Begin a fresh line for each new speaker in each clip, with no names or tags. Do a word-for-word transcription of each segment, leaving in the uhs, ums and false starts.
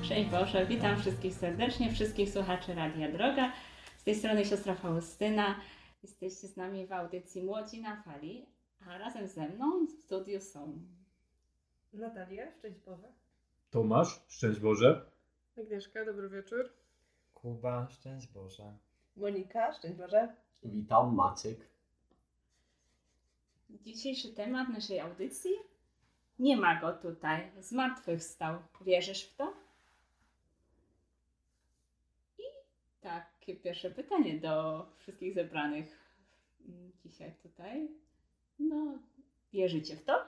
Szczęść Boże, witam wszystkich serdecznie, wszystkich słuchaczy Radia Droga. Z tej strony siostra Faustyna. Jesteście z nami w audycji Młodzi na Fali, a razem ze mną w studiu są
Natalia, szczęść Boże.
Tomasz, szczęść Boże.
Agnieszka, dobry wieczór.
Kuba, szczęść Boże.
Monika, szczęść Boże.
Witam, Maciek.
Dzisiejszy temat naszej audycji. Nie ma go tutaj, zmartwychwstał. Wierzysz w to? I takie pierwsze pytanie do wszystkich zebranych dzisiaj tutaj. No, wierzycie w to?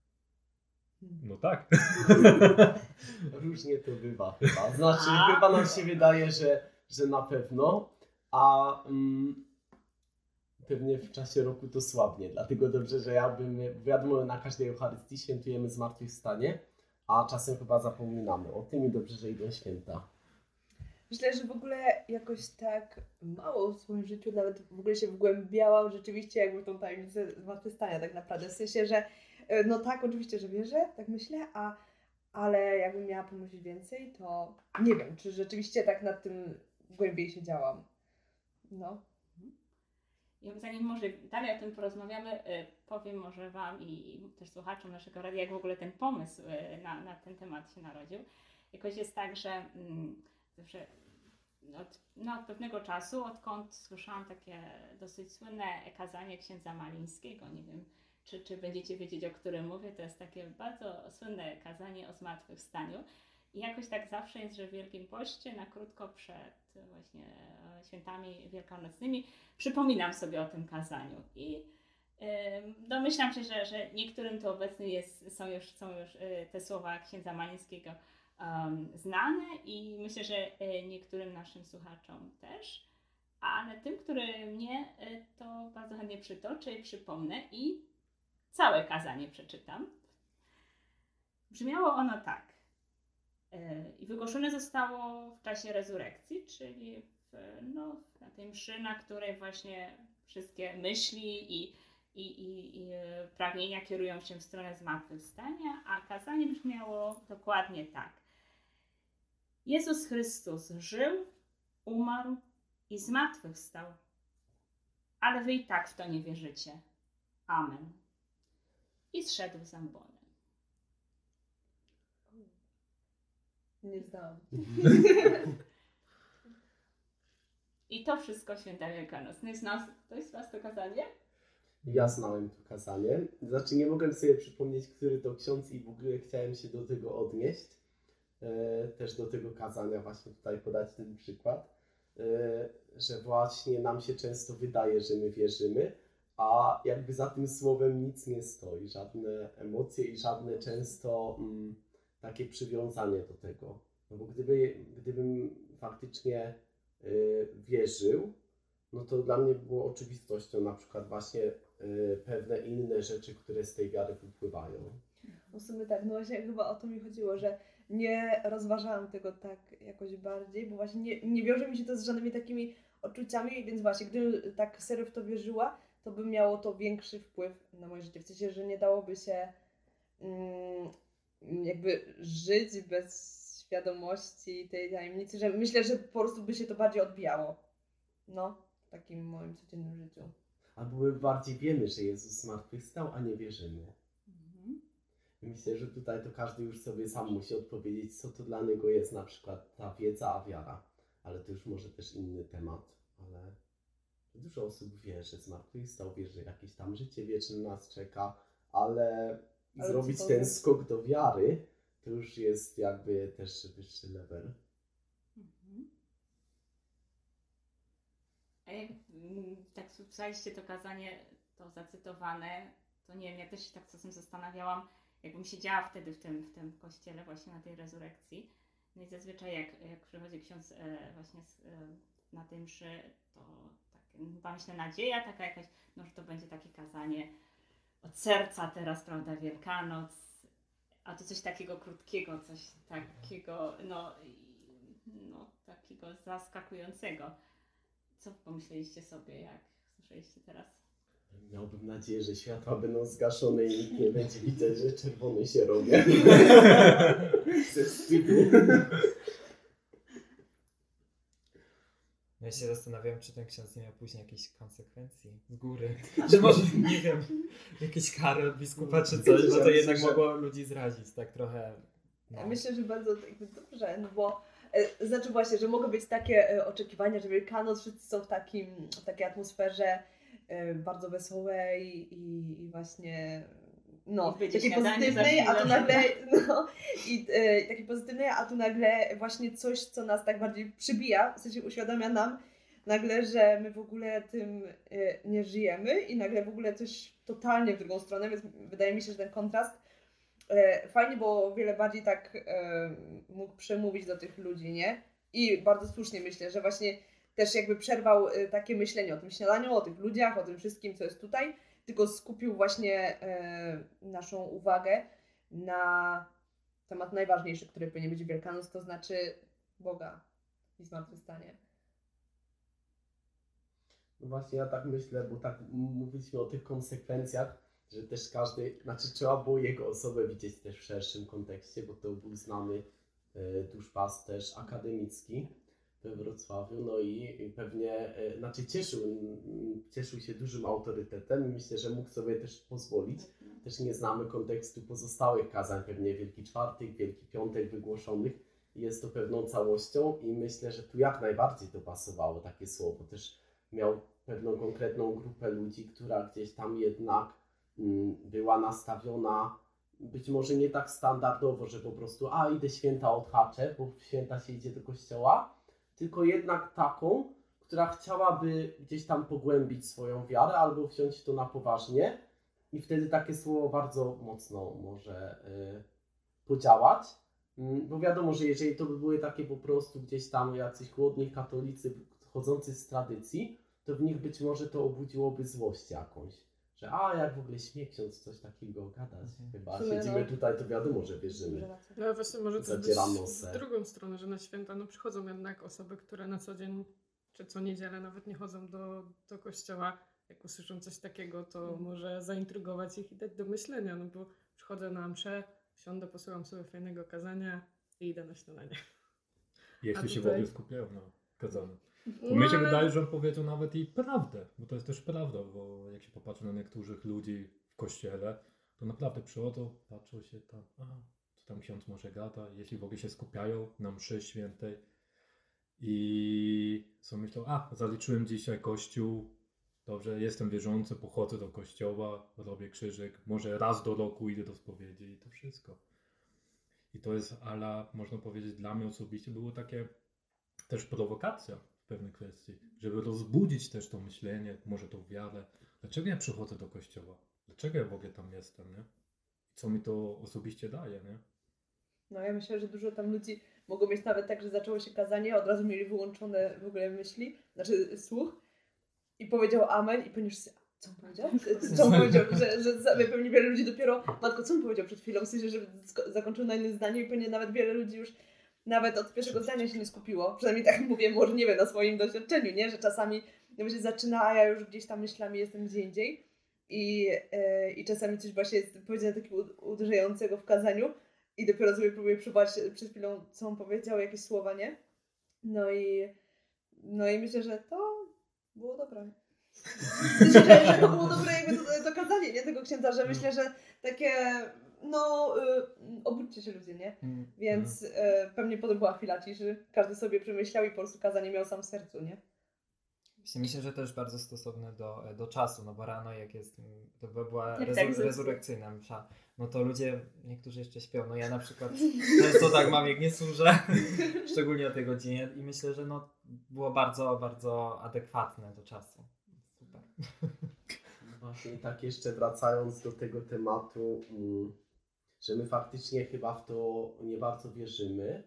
No tak.
Różnie to bywa chyba. Znaczy,
A.
chyba nam się wydaje, że, że na pewno, a mm, pewnie w czasie roku to słabnie. Dlatego dobrze, że ja bym, wiadomo, na każdej Eucharystii świętujemy zmartwychwstanie, a czasem chyba zapominamy o tym i dobrze, że idą święta.
Myślę, że w ogóle jakoś tak mało w swoim życiu nawet w ogóle się wgłębiałam rzeczywiście jakby tą tajemnicę zmartwychwstania tak naprawdę. W sensie, że no tak, oczywiście, że wierzę, tak myślę, a, ale jakbym miała pomyśleć więcej, to nie wiem, czy rzeczywiście tak nad tym głębiej siedziałam. No.
Ja zanim może dalej o tym porozmawiamy, powiem może Wam i też słuchaczom naszego radia, jak w ogóle ten pomysł na, na ten temat się narodził. Jakoś jest tak, że mm, zawsze od, no, od pewnego czasu, odkąd słyszałam takie dosyć słynne kazanie księdza Malińskiego, nie wiem, czy, czy będziecie wiedzieć, o którym mówię, to jest takie bardzo słynne kazanie o zmartwychwstaniu. I jakoś tak zawsze jest, że w Wielkim Poście, na krótko przed właśnie świętami wielkanocnymi, przypominam sobie o tym kazaniu. I yy, domyślam się, że, że niektórym to obecnie jest, są już, są już yy, te słowa księdza Malińskiego um, znane i myślę, że yy, niektórym naszym słuchaczom też. Ale tym, który mnie, yy, to bardzo chętnie przytoczę i przypomnę i całe kazanie przeczytam. Brzmiało ono tak. I wygłoszone zostało w czasie rezurekcji, czyli w, no, na tej mszy, na której właśnie wszystkie myśli i, i, i, i pragnienia kierują się w stronę zmartwychwstania, a kazanie brzmiało dokładnie tak. Jezus Chrystus żył, umarł i zmartwychwstał, ale wy i tak w to nie wierzycie. Amen. I zszedł z ambonem.
Nie znałam.
I to wszystko święta wielkanocne. Zna ktoś z Was to kazanie?
Ja znałem to kazanie. Znaczy nie mogłem sobie przypomnieć, który to ksiądz i w ogóle chciałem się do tego odnieść. E, też do tego kazania właśnie tutaj podać ten przykład. E, że właśnie nam się często wydaje, że my wierzymy, a jakby za tym słowem nic nie stoi. Żadne emocje i żadne często mm, takie przywiązanie do tego. No bo gdyby, gdybym faktycznie y, wierzył, no to dla mnie było oczywistością na przykład właśnie y, pewne inne rzeczy, które z tej wiary wypływają.
No w sumie tak, no właśnie chyba o to mi chodziło, że nie rozważałam tego tak jakoś bardziej, bo właśnie nie, nie wiąże mi się to z żadnymi takimi odczuciami, więc właśnie gdybym tak serio w to wierzyła, to by miało to większy wpływ na moje życie. W sensie, że nie dałoby się mm, jakby żyć bez świadomości tej tajemnicy, że myślę, że po prostu by się to bardziej odbijało. No, w takim moim codziennym życiu.
Albo my bardziej wiemy, że Jezus zmartwychwstał, a nie wierzymy.
Mhm.
Myślę, że tutaj to każdy już sobie sam musi odpowiedzieć, co to dla niego jest na przykład ta wiedza, a wiara. Ale to już może też inny temat, ale dużo osób wie, że zmartwychwstał, wie, że jakieś tam życie wieczne nas czeka, ale, ale zrobić ten jest? skok do wiary, to już jest jakby też wyższy level.
Mhm. A jak tak słuchaliście to kazanie, to zacytowane, to nie wiem, ja też się tak czasem zastanawiałam, jakbym siedziała wtedy w tym, w tym kościele właśnie na tej rezurekcji. No i zazwyczaj jak, jak przychodzi ksiądz e, właśnie z, e, na tej mszy, to tak, chyba myślę nadzieja taka jakaś, no że to będzie takie kazanie od serca teraz, prawda, Wielkanoc, a to coś takiego krótkiego, coś takiego, no, no takiego zaskakującego. Co pomyśleliście sobie, jak słyszeliście teraz?
Miałbym nadzieję, że światła będą zgaszone i nikt nie będzie widzieć, że czerwony się robi. Ze wstydu.
Ja się zastanawiam, czy ten ksiądz nie miał później jakichś konsekwencji z góry. Że może, nie wiem, jakieś kary od biskupa czy coś, bo to jednak mogło ludzi zrazić, tak trochę. No.
Ja myślę, że bardzo jakby dobrze, no bo e, znaczy właśnie, że mogą być takie e, oczekiwania, że Wielkanoc wszyscy są w, takim, w takiej atmosferze e, bardzo wesołej i, i właśnie no,
I będzie
takiej
śniadanie
pozytywnej,
za
a tu
chwilę.
nagle no, i e, takiej pozytywnej, a tu nagle właśnie coś, co nas tak bardziej przybija, w sensie uświadamia nam nagle, że my w ogóle tym e, nie żyjemy i nagle w ogóle coś totalnie w drugą stronę, więc wydaje mi się, że ten kontrast e, fajnie, bo wiele bardziej tak e, mógł przemówić do tych ludzi, nie? I bardzo słusznie myślę, że właśnie też jakby przerwał e, takie myślenie o tym śniadaniu, o tych ludziach, o tym wszystkim, co jest tutaj, tylko skupił właśnie e, naszą uwagę na temat najważniejszy, który powinien być Wielkanoc, to znaczy Boga i zmartwychwstanie.
No właśnie ja tak myślę, bo tak mówiliśmy o tych konsekwencjach, że też każdy, znaczy trzeba było jego osobę widzieć też w szerszym kontekście, bo to był znany e, duszpasterz akademicki we Wrocławiu, no i pewnie, e, znaczy cieszył, cieszył się dużym autorytetem i myślę, że mógł sobie też pozwolić. Też nie znamy kontekstu pozostałych kazań, pewnie Wielki Czwartek, Wielki Piątek wygłoszonych. Jest to pewną całością i myślę, że tu jak najbardziej to pasowało takie słowo. Też miał pewną konkretną grupę ludzi, która gdzieś tam jednak mm, była nastawiona być może nie tak standardowo, że po prostu a idę święta odhaczę, bo w święta się idzie do kościoła, tylko jednak taką, która chciałaby gdzieś tam pogłębić swoją wiarę albo wziąć to na poważnie i wtedy takie słowo bardzo mocno może y, podziałać. Bo wiadomo, że jeżeli to by były takie po prostu gdzieś tam jacyś chłodni katolicy chodzący z tradycji, to w nich być może to obudziłoby złość jakąś. Że a jak w ogóle śmie ksiądz coś takiego gadać,
Mhm.
chyba
Sumie,
siedzimy
no.
tutaj, to wiadomo, że wierzymy.
No właśnie może to być
Zadziera nosem.
w drugą stronę, że na święta no, przychodzą jednak osoby, które na co dzień czy co niedzielę nawet nie chodzą do, do kościoła. Jak usłyszą coś takiego, to
Mm.
może zaintrygować ich i dać do myślenia, no bo przychodzę na mszę, siądę, posłucham sobie fajnego kazania i idę na śniadanie.
Jeśli
A
się w
tutaj-
ogóle skupiają na kazaniu. Bo
No,
mnie się
ale-
wydaje, że on powiedział nawet i prawdę, bo to jest też prawda, bo jak się popatrzy na niektórych ludzi w kościele, to naprawdę przychodzą, patrzą się tam, aha, co tam ksiądz może gada, jeśli w ogóle się skupiają na mszy świętej i są myślą, a zaliczyłem dzisiaj kościół, dobrze, jestem wierzący, pochodzę do kościoła, robię krzyżyk, może raz do roku idę do spowiedzi i to wszystko. I to jest, ale można powiedzieć, dla mnie osobiście było takie też prowokacja w pewnej kwestii, żeby rozbudzić też to myślenie, może tą wiarę. Dlaczego ja przychodzę do kościoła? Dlaczego ja w ogóle tam jestem, nie? Co mi to osobiście daje, nie?
No ja myślę, że dużo tam ludzi mogło mieć nawet tak, że zaczęło się kazanie, od razu mieli wyłączone w ogóle myśli, znaczy słuch i powiedział amen i pewnie wszyscy, co on powiedział? Co on powiedział? Że, że za- pewnie wiele ludzi dopiero, matko, co on powiedział przed chwilą? W sensie, że sk- zakończył na innym zdaniu i pewnie nawet wiele ludzi już nawet od pierwszego zdania się nie skupiło. Przynajmniej tak mówię, może nie wiem, na swoim doświadczeniu, nie? Że czasami no się zaczyna, a ja już gdzieś tam myślami jestem gdzie indziej i, e, i czasami coś właśnie jest powiedziane takiego u- uderzającego w kazaniu i dopiero sobie próbuję przywołać przed chwilą, co on powiedział, jakieś słowa, nie? No i, no i myślę, że to było dobre. Myślę, że, że to było dobre jakby to, to kazanie, nie? Tego księdza, że myślę, że takie, no, y, obudźcie się ludzie, nie?
Mm.
Więc y, pewnie potem była chwila ciszy, każdy sobie przemyślał i po prostu kazanie miał sam w sercu, nie?
Właśnie myślę, że to też bardzo stosowne do, do czasu, no bo rano jak jest, to by była
Jak
rezu-
tak zepsuł.
rezurekcyjna msza, no to ludzie, niektórzy jeszcze śpią, no ja na przykład często tak mam, jak nie służę, szczególnie o tej godzinie i myślę, że no było bardzo, bardzo adekwatne do czasu. Super.
Właśnie i tak jeszcze wracając do tego tematu, mm, że my faktycznie chyba w to nie bardzo wierzymy.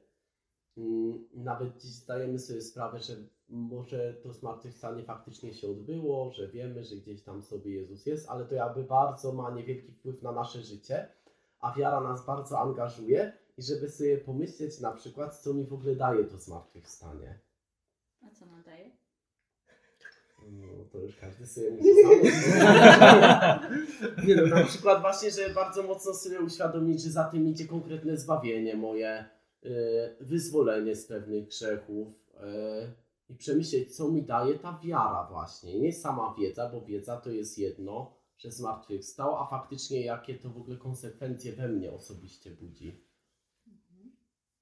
Mm, Nawet dziś zdajemy sobie sprawę, że może to zmartwychwstanie faktycznie się odbyło, że wiemy, że gdzieś tam sobie Jezus jest, ale to jakby bardzo ma niewielki wpływ na nasze życie, a wiara nas bardzo angażuje i żeby sobie pomyśleć na przykład, co mi w ogóle daje to zmartwychwstanie.
A co nam daje?
No to już każdy sobie musi sam odpowiedzieć. Nie no, na przykład właśnie, że bardzo mocno sobie uświadomić, że za tym idzie konkretne zbawienie moje, yy, wyzwolenie z pewnych grzechów, yy, i przemyśleć, co mi daje ta wiara właśnie. Nie sama wiedza, bo wiedza to jest jedno, że zmartwychwstał, a faktycznie jakie to w ogóle konsekwencje we mnie osobiście budzi.
Mhm.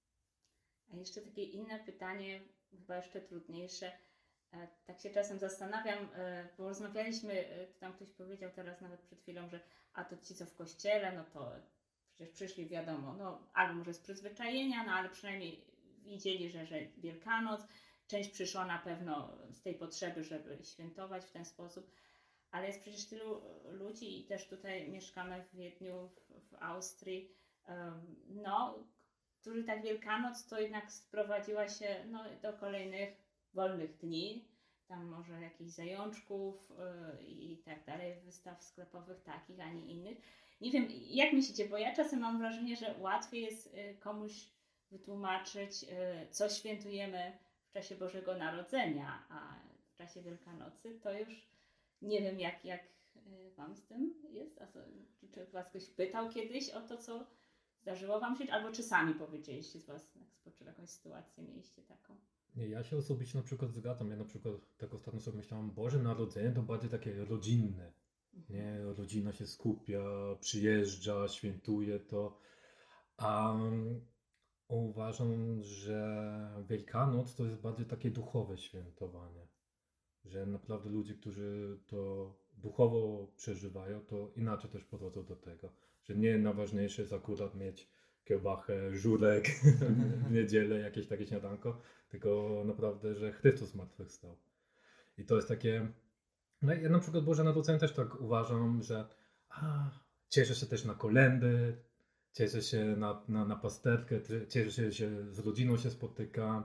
A jeszcze takie inne pytanie, chyba jeszcze trudniejsze. E, Tak się czasem zastanawiam, e, bo rozmawialiśmy, e, tam ktoś powiedział teraz nawet przed chwilą, że a to ci co w kościele, no to przecież przyszli wiadomo, no albo może z przyzwyczajenia, no ale przynajmniej widzieli, że, że Wielkanoc, część przyszła na pewno z tej potrzeby, żeby świętować w ten sposób, ale jest przecież tylu ludzi i też tutaj mieszkamy w Wiedniu, w, w Austrii, em, no, którzy tak Wielkanoc to jednak sprowadziła się no, do kolejnych wolnych dni, tam może jakichś zajączków yy, i tak dalej, wystaw sklepowych takich, a nie innych. Nie wiem, jak myślicie, bo ja czasem mam wrażenie, że łatwiej jest yy, komuś wytłumaczyć, yy, co świętujemy w czasie Bożego Narodzenia, a w czasie Wielkanocy to już nie wiem, jak, jak yy, wam z tym jest. A co, czy, czy was ktoś pytał kiedyś o to, co zdarzyło wam się, albo czy sami powiedzieliście z własnych spoczynków, jakąś sytuację mieliście taką?
Nie, ja się osobiście na przykład zgadzam. Ja na przykład tak ostatnio sobie myślałem, Boże Narodzenie to bardziej takie rodzinne. Nie, rodzina się skupia, przyjeżdża, świętuje to. A um, uważam, że Wielkanoc to jest bardziej takie duchowe świętowanie. Że naprawdę ludzie, którzy to duchowo przeżywają, to inaczej też podchodzą do tego. Że nie najważniejsze jest akurat mieć kiełbachę, żurek w niedzielę, jakieś takie śniadanko, tylko naprawdę, że Chrystus zmartwychwstał. I to jest takie... No ja na przykład Boże Narodzenie też tak uważam, że a, cieszę się też na kolędy, cieszę się na, na, na pasterkę, cieszę się, że z rodziną się spotykam.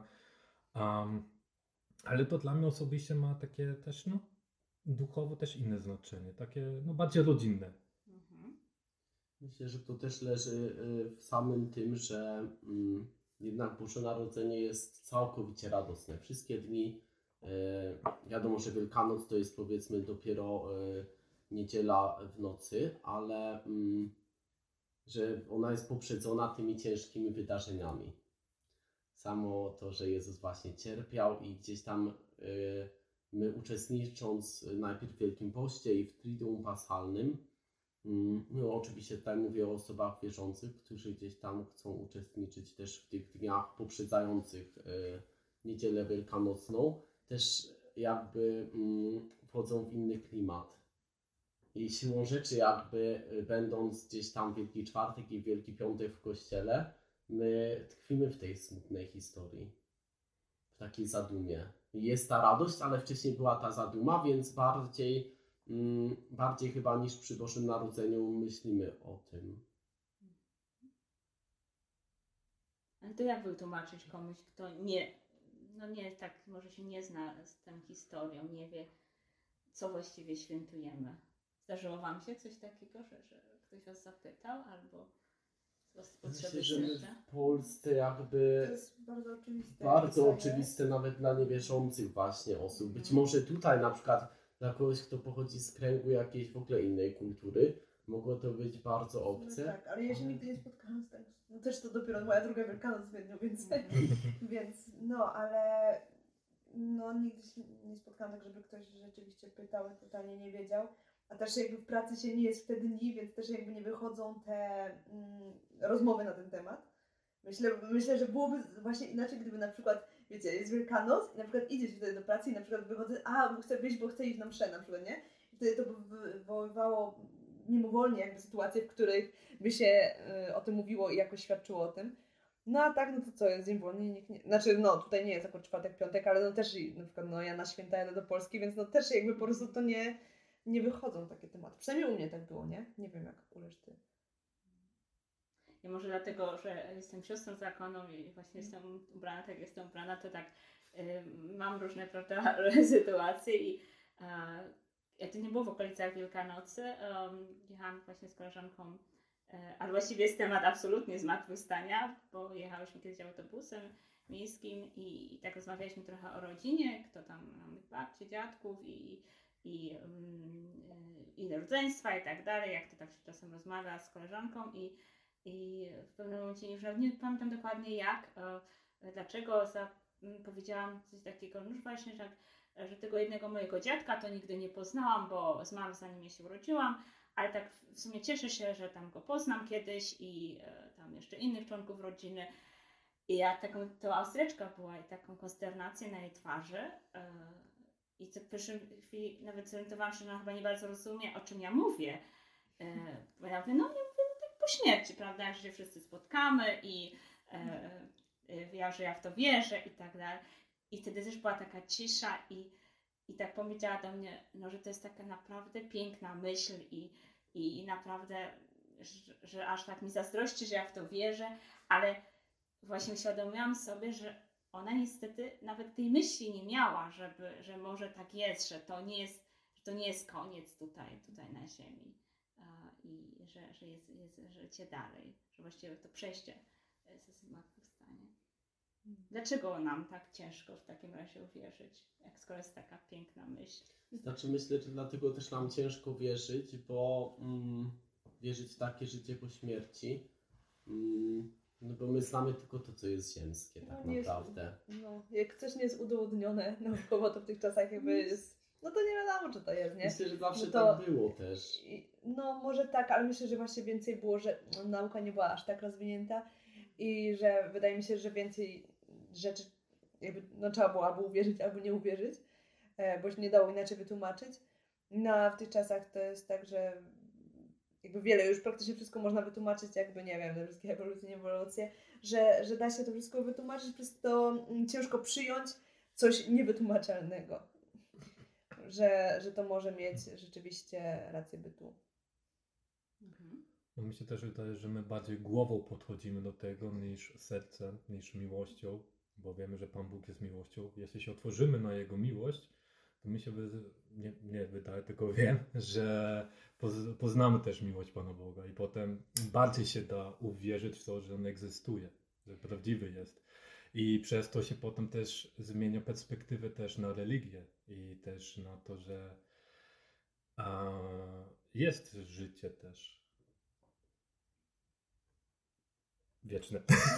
Um, ale to dla mnie osobiście ma takie też, no, duchowo też inne znaczenie, takie, no, bardziej rodzinne.
Mhm.
Myślę, że to też leży w samym tym, że mm, jednak Boże Narodzenie jest całkowicie radosne. Wszystkie dni, e, wiadomo, że Wielkanoc to jest powiedzmy dopiero e, niedziela w nocy, ale mm, że ona jest poprzedzona tymi ciężkimi wydarzeniami. Samo to, że Jezus właśnie cierpiał i gdzieś tam e, my uczestnicząc najpierw w Wielkim Poście i w Triduum Paschalnym, no oczywiście tutaj mówię o osobach wierzących, którzy gdzieś tam chcą uczestniczyć też w tych dniach poprzedzających e, Niedzielę Wielkanocną, też jakby mm, wchodzą w inny klimat. I siłą rzeczy jakby będąc gdzieś tam Wielki Czwartek i Wielki Piątek w kościele, my tkwimy w tej smutnej historii, w takiej zadumie. Jest ta radość, ale wcześniej była ta zaduma, więc bardziej bardziej chyba niż przy Bożym Narodzeniu myślimy o tym.
Ale to jak wytłumaczyć komuś, kto nie, no nie tak, może się nie zna z tą historią, nie wie, co właściwie świętujemy? Zdarzyło wam się coś takiego, że, że ktoś was zapytał albo z was potrzeby
Myślę, że my
serca?
w Polsce jakby
To jest bardzo oczywiste.
bardzo
pytanie.
oczywiste nawet dla niewierzących właśnie osób. Być
Mhm.
może tutaj na przykład dla kogoś, kto pochodzi z kręgu jakiejś w ogóle innej kultury, mogło to być bardzo
No
obce.
tak, ale ja się nigdy nie spotkałam z tym. No też to dopiero moja druga Wielkanoc w Wiedniu, więc, więc no, ale no nigdy się nie spotkałam tak, żeby ktoś rzeczywiście pytał, totalnie nie wiedział. A też jakby w pracy się nie jest w te dni, więc też jakby nie wychodzą te mm, rozmowy na ten temat. Myślę, myślę, że byłoby właśnie inaczej, gdyby na przykład, wiecie, jest Wielkanoc i na przykład idzie się wtedy do pracy i na przykład wychodzę, a chcę wyjść, bo chcę iść na mszę na przykład, nie? I wtedy to by wywoływało mimowolnie jakby sytuacje, w których by się y, o tym mówiło i jakoś świadczyło o tym. No a tak, no to co, jest dzień wolny, nikt nie... Znaczy, no tutaj nie jest akurat czwartek, piątek, ale no też i na przykład, no ja na święta jadę do Polski, więc no też jakby po prostu to nie, nie wychodzą takie tematy. Przynajmniej u mnie tak było, nie? Nie wiem jak u reszty.
Ja może dlatego, że jestem siostrą zakonną i właśnie jestem ubrana tak, jak jestem ubrana, to tak y, mam różne, prawda, sytuacje i y, to nie było w okolicach Wielkanocy. Um, jechałam właśnie z koleżanką, y, ale właściwie jest temat absolutnie zmartwychwstania, bo jechałyśmy kiedyś autobusem miejskim i, i tak rozmawialiśmy trochę o rodzinie, kto tam mamy babci, dziadków i i, y, i rodzeństwa i tak dalej, jak to tak się czasem rozmawia z koleżanką i I w pewnym momencie, już nie pamiętam dokładnie jak, e, dlaczego za, mm, powiedziałam coś takiego, no już właśnie, że, że tego jednego mojego dziadka to nigdy nie poznałam, bo zmarł zanim ja się urodziłam, ale tak w sumie cieszę się, że tam go poznam kiedyś i e, tam jeszcze innych członków rodziny. I ja taką, to Austriaczka była i taką konsternację na jej twarzy. E, I w pierwszej chwili nawet zorientowałam się, że ona chyba nie bardzo rozumie, o czym ja mówię. E, bo ja mówię, no ja mówię, no tak po śmierci, prawda, że się wszyscy spotkamy i e, e, ja, że ja w to wierzę i tak dalej. I wtedy też była taka cisza i, i tak powiedziała do mnie, no, że to jest taka naprawdę piękna myśl i, i, i naprawdę, że, że aż tak mi zazdrości, że ja w to wierzę, ale właśnie uświadomiłam sobie, że ona niestety nawet tej myśli nie miała, żeby, że może tak jest, że to nie jest, że to nie jest koniec tutaj, tutaj na ziemi uh, i że, że jest, jest życie dalej, że właściwie to przejście ze zmartwychwstanie. Dlaczego nam tak ciężko w takim razie uwierzyć, jak skoro jest taka piękna myśl?
Znaczy myślę, że dlatego też nam ciężko wierzyć, bo mm, wierzyć w takie życie po śmierci, mm, no bo my znamy tylko to, co jest ziemskie tak
No, nie
naprawdę.
Jest, no, jak coś nie jest udowodnione naukowo, to w tych czasach jakby jest, no to nie wiadomo, czy to jest, nie?
Myślę, że zawsze
No to-
tak było też.
I- No może tak, ale myślę, że właśnie więcej było, że no, nauka nie była aż tak rozwinięta i że wydaje mi się, że więcej rzeczy jakby, no, trzeba było albo uwierzyć, albo nie uwierzyć, e, bo się nie dało inaczej wytłumaczyć. No a w tych czasach to jest tak, że jakby wiele, już praktycznie wszystko można wytłumaczyć, jakby nie wiem, te wszystkie ewolucje, nie ewolucje, że, że da się to wszystko wytłumaczyć, przez to mm, ciężko przyjąć coś niewytłumaczalnego. Że, że to może mieć rzeczywiście rację bytu.
Mhm.
No mi się też wydaje, że my bardziej głową podchodzimy do tego niż sercem, niż miłością, bo wiemy, że Pan Bóg jest miłością. Jeśli się otworzymy na Jego miłość, to mi się wy... nie, nie wydaje, tylko wiem, że poz- poznamy też miłość Pana Boga i potem bardziej się da uwierzyć w to, że On egzystuje, że prawdziwy jest. I przez to się potem też zmienia perspektywę też na religię i też na to, że a, jest życie też wieczne.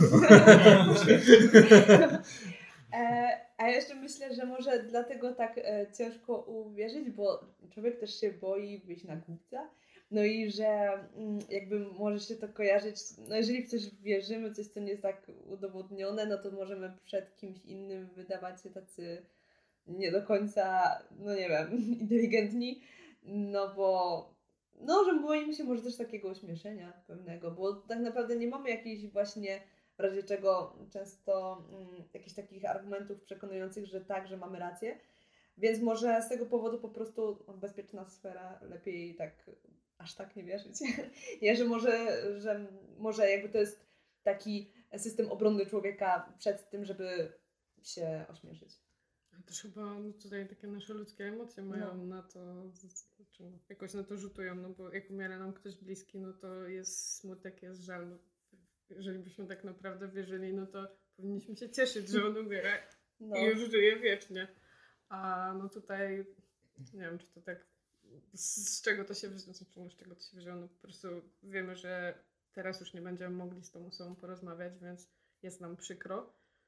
E, a ja jeszcze myślę, że może dlatego tak e, ciężko uwierzyć, bo człowiek też się boi wyjść na głupca. No i że mm, jakby może się to kojarzyć, no jeżeli w coś wierzymy, coś co nie jest tak udowodnione, no to możemy przed kimś innym wydawać się tacy nie do końca, no nie wiem, inteligentni, no bo no, że boimy się może też takiego ośmieszenia pewnego, bo tak naprawdę nie mamy jakiejś właśnie w razie czego często mm, jakichś takich argumentów przekonujących, że tak, że mamy rację, więc może z tego powodu po prostu no, bezpieczna sfera, lepiej tak aż tak nie wierzyć. Nie, że może, że może jakby to jest taki system obronny człowieka przed tym, żeby się ośmieszyć.
A też chyba no, tutaj takie nasze ludzkie emocje mają
No.
na to, znaczy, no, jakoś na to rzutują, no bo jak umiera nam ktoś bliski, no to jest smutek, jest żal. No, jeżeli byśmy tak naprawdę wierzyli, no to powinniśmy się cieszyć, że on umiera
No.
i już żyje wiecznie. A no tutaj, nie wiem, czy to tak, z, z czego to się wzięło, znaczy, no, z czego to się wzięło, no po prostu wiemy, że teraz już nie będziemy mogli z tą osobą porozmawiać, więc jest nam przykro.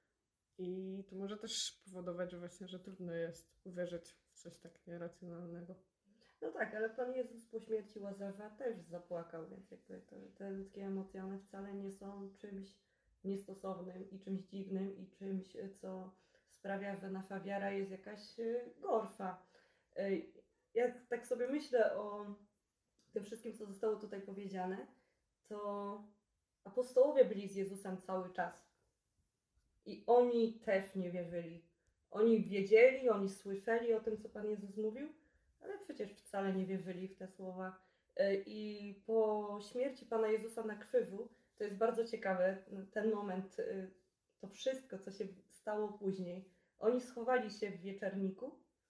I to może też powodować, że właśnie, że trudno jest uwierzyć w coś tak nieracjonalnego.
No tak, ale Pan Jezus po śmierci Łazarza też zapłakał, więc jakby to, te ludzkie emocje, one wcale nie są czymś niestosownym i czymś dziwnym i czymś, co sprawia, że nasza wiara jest jakaś y, gorsza. Y, Ja tak sobie myślę o tym wszystkim, co zostało tutaj powiedziane, to apostołowie byli z Jezusem cały czas. I oni też nie wierzyli. Oni wiedzieli, oni słyszeli o tym, co Pan Jezus mówił, ale przecież wcale nie wierzyli w te słowa. I po śmierci Pana Jezusa na krzyżu, to jest bardzo ciekawe, ten moment, to wszystko, co się stało później. Oni schowali się w wieczerniku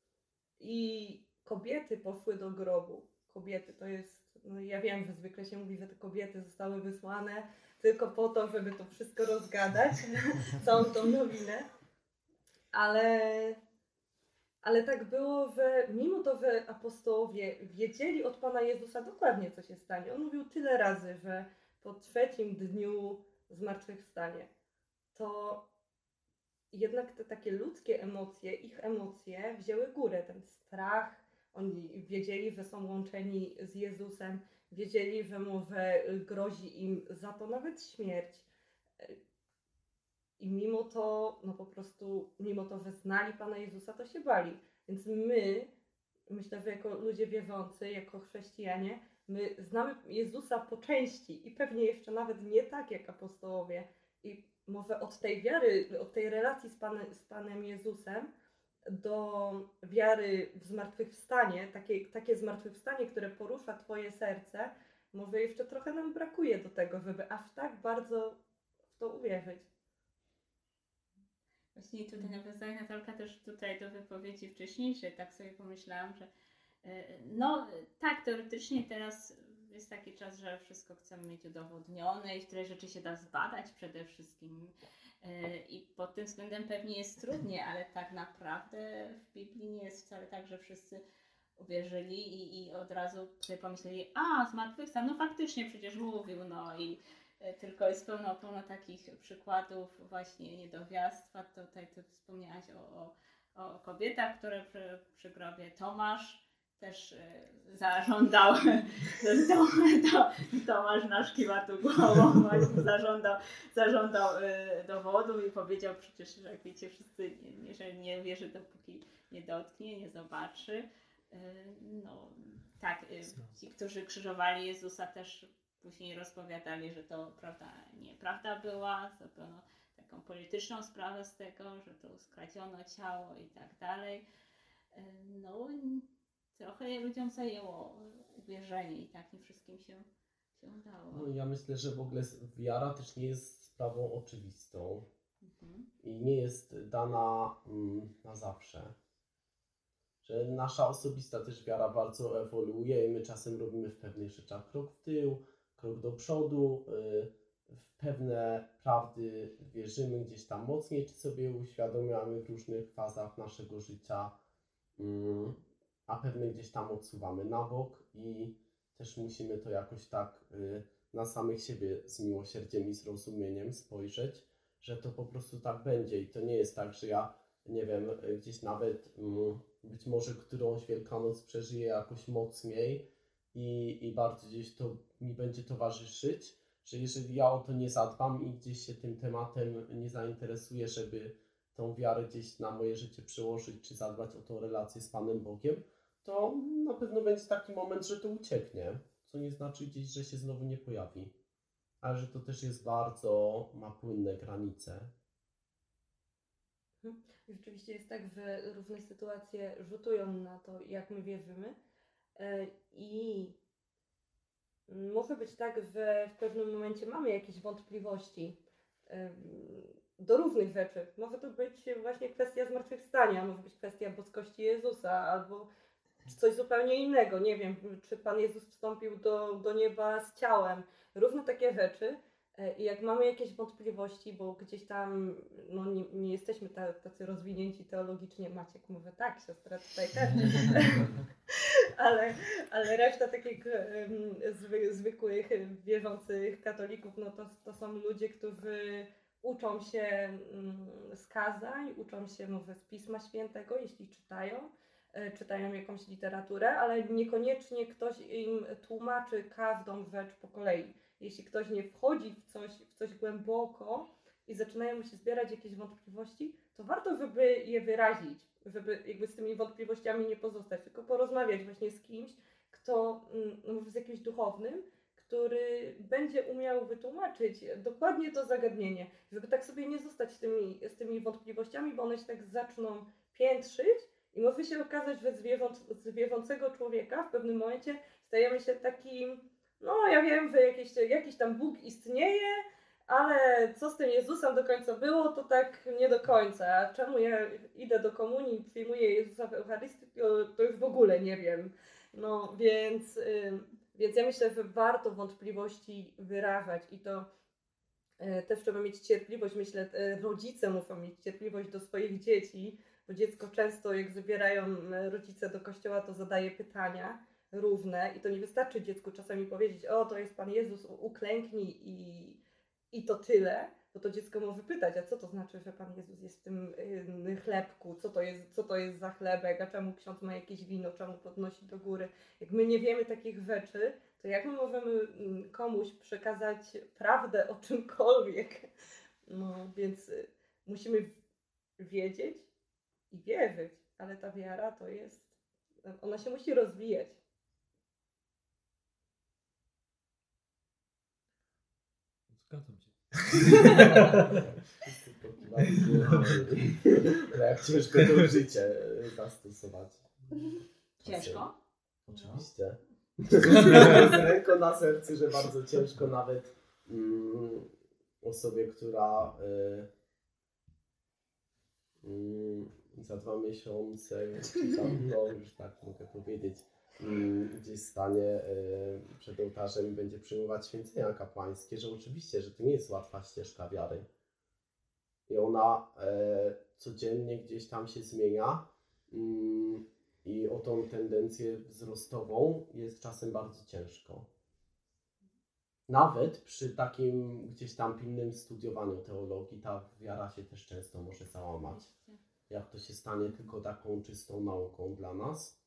i kobiety poszły do grobu. Kobiety to jest, no ja wiem, że zwykle się mówi, że te kobiety zostały wysłane tylko po to, żeby to wszystko rozgadać, całą tą nowinę. Ale, ale tak było, że mimo to, że apostołowie wiedzieli od Pana Jezusa dokładnie, co się stanie. On mówił tyle razy, że po trzecim dniu zmartwychwstanie, to jednak te takie ludzkie emocje, ich emocje wzięły górę, ten strach, oni wiedzieli, że są łączeni z Jezusem, wiedzieli, że może grozi im za to nawet śmierć. I mimo to, no po prostu, mimo to, że znali Pana Jezusa, to się bali. Więc my, myślę, że jako ludzie wierzący, jako chrześcijanie, my znamy Jezusa po części i pewnie jeszcze nawet nie tak jak apostołowie. I może od tej wiary, od tej relacji z Panem, z Panem Jezusem do wiary w zmartwychwstanie, takie, takie zmartwychwstanie, które porusza Twoje serce, może jeszcze trochę nam brakuje do tego, żeby aż tak bardzo w to uwierzyć.
Właśnie tutaj nawiązanie Natalka też tutaj do wypowiedzi wcześniejszej, tak sobie pomyślałam, że no tak, teoretycznie teraz jest taki czas, że wszystko chcemy mieć udowodnione i które rzeczy się da zbadać przede wszystkim i pod tym względem pewnie jest trudniej, ale tak naprawdę w Biblii nie jest wcale tak, że wszyscy uwierzyli i, i od razu sobie pomyśleli, a zmartwychwstał, no faktycznie przecież mówił, no i tylko jest pełno, pełno takich przykładów właśnie niedowiarstwa. Tutaj ty wspomniałaś o, o, o kobietach, które przy, przy grobie Tomasz też y, zażądał, to, to, Tomasz nasz kiwa tu głową, właśnie zażądał, zażądał y, dowodu i powiedział przecież, że jak wiecie wszyscy, nie, że nie wierzy dopóki nie dotknie, nie zobaczy. Y, no tak, y, ci, którzy krzyżowali Jezusa też później rozpowiadali, że to prawda nieprawda była, zrobiono taką polityczną sprawę z tego, że to skradziono ciało i tak dalej. No trochę ludziom zajęło uwierzenie i tak nie wszystkim się, się udało.
No ja myślę, że w ogóle wiara też nie jest sprawą oczywistą
Mhm.
i nie jest dana mm, na zawsze. Że nasza osobista też wiara bardzo ewoluuje i my czasem robimy w pewnych rzeczach krok w tył, krok do przodu, w pewne prawdy wierzymy gdzieś tam mocniej, czy sobie uświadamiamy w różnych fazach naszego życia, a pewne gdzieś tam odsuwamy na bok i też musimy to jakoś tak na samych siebie z miłosierdziem i zrozumieniem spojrzeć, że to po prostu tak będzie i to nie jest tak, że ja, nie wiem, gdzieś nawet być może którąś Wielkanoc przeżyję jakoś mocniej, I, i bardzo gdzieś to mi będzie towarzyszyć, że jeżeli ja o to nie zadbam i gdzieś się tym tematem nie zainteresuję, żeby tą wiarę gdzieś na moje życie przełożyć, czy zadbać o tą relację z Panem Bogiem, to na pewno będzie taki moment, że to ucieknie, co nie znaczy gdzieś, że się znowu nie pojawi, ale że to też jest bardzo, ma płynne granice.
Rzeczywiście jest tak, że różne sytuacje rzutują na to, jak my wierzymy. I może być tak, że w pewnym momencie mamy jakieś wątpliwości do różnych rzeczy. Może to być właśnie kwestia zmartwychwstania, może być kwestia boskości Jezusa albo coś zupełnie innego. Nie wiem, czy Pan Jezus wstąpił do, do nieba z ciałem. Różne takie rzeczy. I jak mamy jakieś wątpliwości, bo gdzieś tam no, nie, nie jesteśmy tacy rozwinięci teologicznie, Maciek mówi tak, siostra tutaj też, ale, ale reszta takich um, zwy, zwykłych, wierzących katolików, no to, to są ludzie, którzy uczą się um, z kazań, uczą się może z Pisma Świętego, jeśli czytają, e, czytają jakąś literaturę, ale niekoniecznie ktoś im tłumaczy każdą rzecz po kolei. Jeśli ktoś nie wchodzi w coś, w coś głęboko i zaczynają mu się zbierać jakieś wątpliwości, to warto, żeby je wyrazić, żeby jakby z tymi wątpliwościami nie pozostać, tylko porozmawiać właśnie z kimś, kto, no może z jakimś duchownym, który będzie umiał wytłumaczyć dokładnie to zagadnienie, żeby tak sobie nie zostać z tymi, z tymi wątpliwościami, bo one się tak zaczną piętrzyć i może się okazać, że z, wierząc, z wierzącego człowieka w pewnym momencie stajemy się takim, no ja wiem, że jakiś, jakiś tam Bóg istnieje, ale co z tym Jezusem do końca było, to tak nie do końca. Czemu ja idę do komunii i przyjmuję Jezusa w Eucharystii, to, to już w ogóle nie wiem. No więc, yy, więc ja myślę, że warto wątpliwości wyrażać i to yy, też trzeba mieć cierpliwość. Myślę, yy, rodzice muszą mieć cierpliwość do swoich dzieci, bo dziecko często jak zabierają rodzice do kościoła, to zadaje pytania równe i to nie wystarczy dziecku czasami powiedzieć, o to jest Pan Jezus, uklęknij i, i to tyle, bo to dziecko może pytać, a co to znaczy, że Pan Jezus jest w tym y, chlebku, co to jest, co to jest za chlebek, a czemu ksiądz ma jakieś wino, czemu podnosi do góry. Jak my nie wiemy takich rzeczy, to jak my możemy mm, komuś przekazać prawdę o czymkolwiek? No więc y, musimy wiedzieć i wierzyć, ale ta wiara to jest, ona się musi rozwijać.
Zgadzam się.
Wszyscy pokiwali głowami. Ale jak ciężko to życie zastosować.
Ciężko?
Oczywiście. Z ręką na sercu, że bardzo ciężko nawet mm, osobie, która y, y, za dwa miesiące, czy tam, no już tak mogę powiedzieć, y, gdzieś stanie y, przed ołtarzem i będzie przyjmować święcenia kapłańskie, że oczywiście, że to nie jest łatwa ścieżka wiary. I ona y, codziennie gdzieś tam się zmienia. Y, I o tą tendencję wzrostową jest czasem bardzo ciężko. Nawet przy takim gdzieś tam pilnym studiowaniu teologii ta wiara się też często może załamać. Jak to się stanie tylko taką czystą nauką dla nas,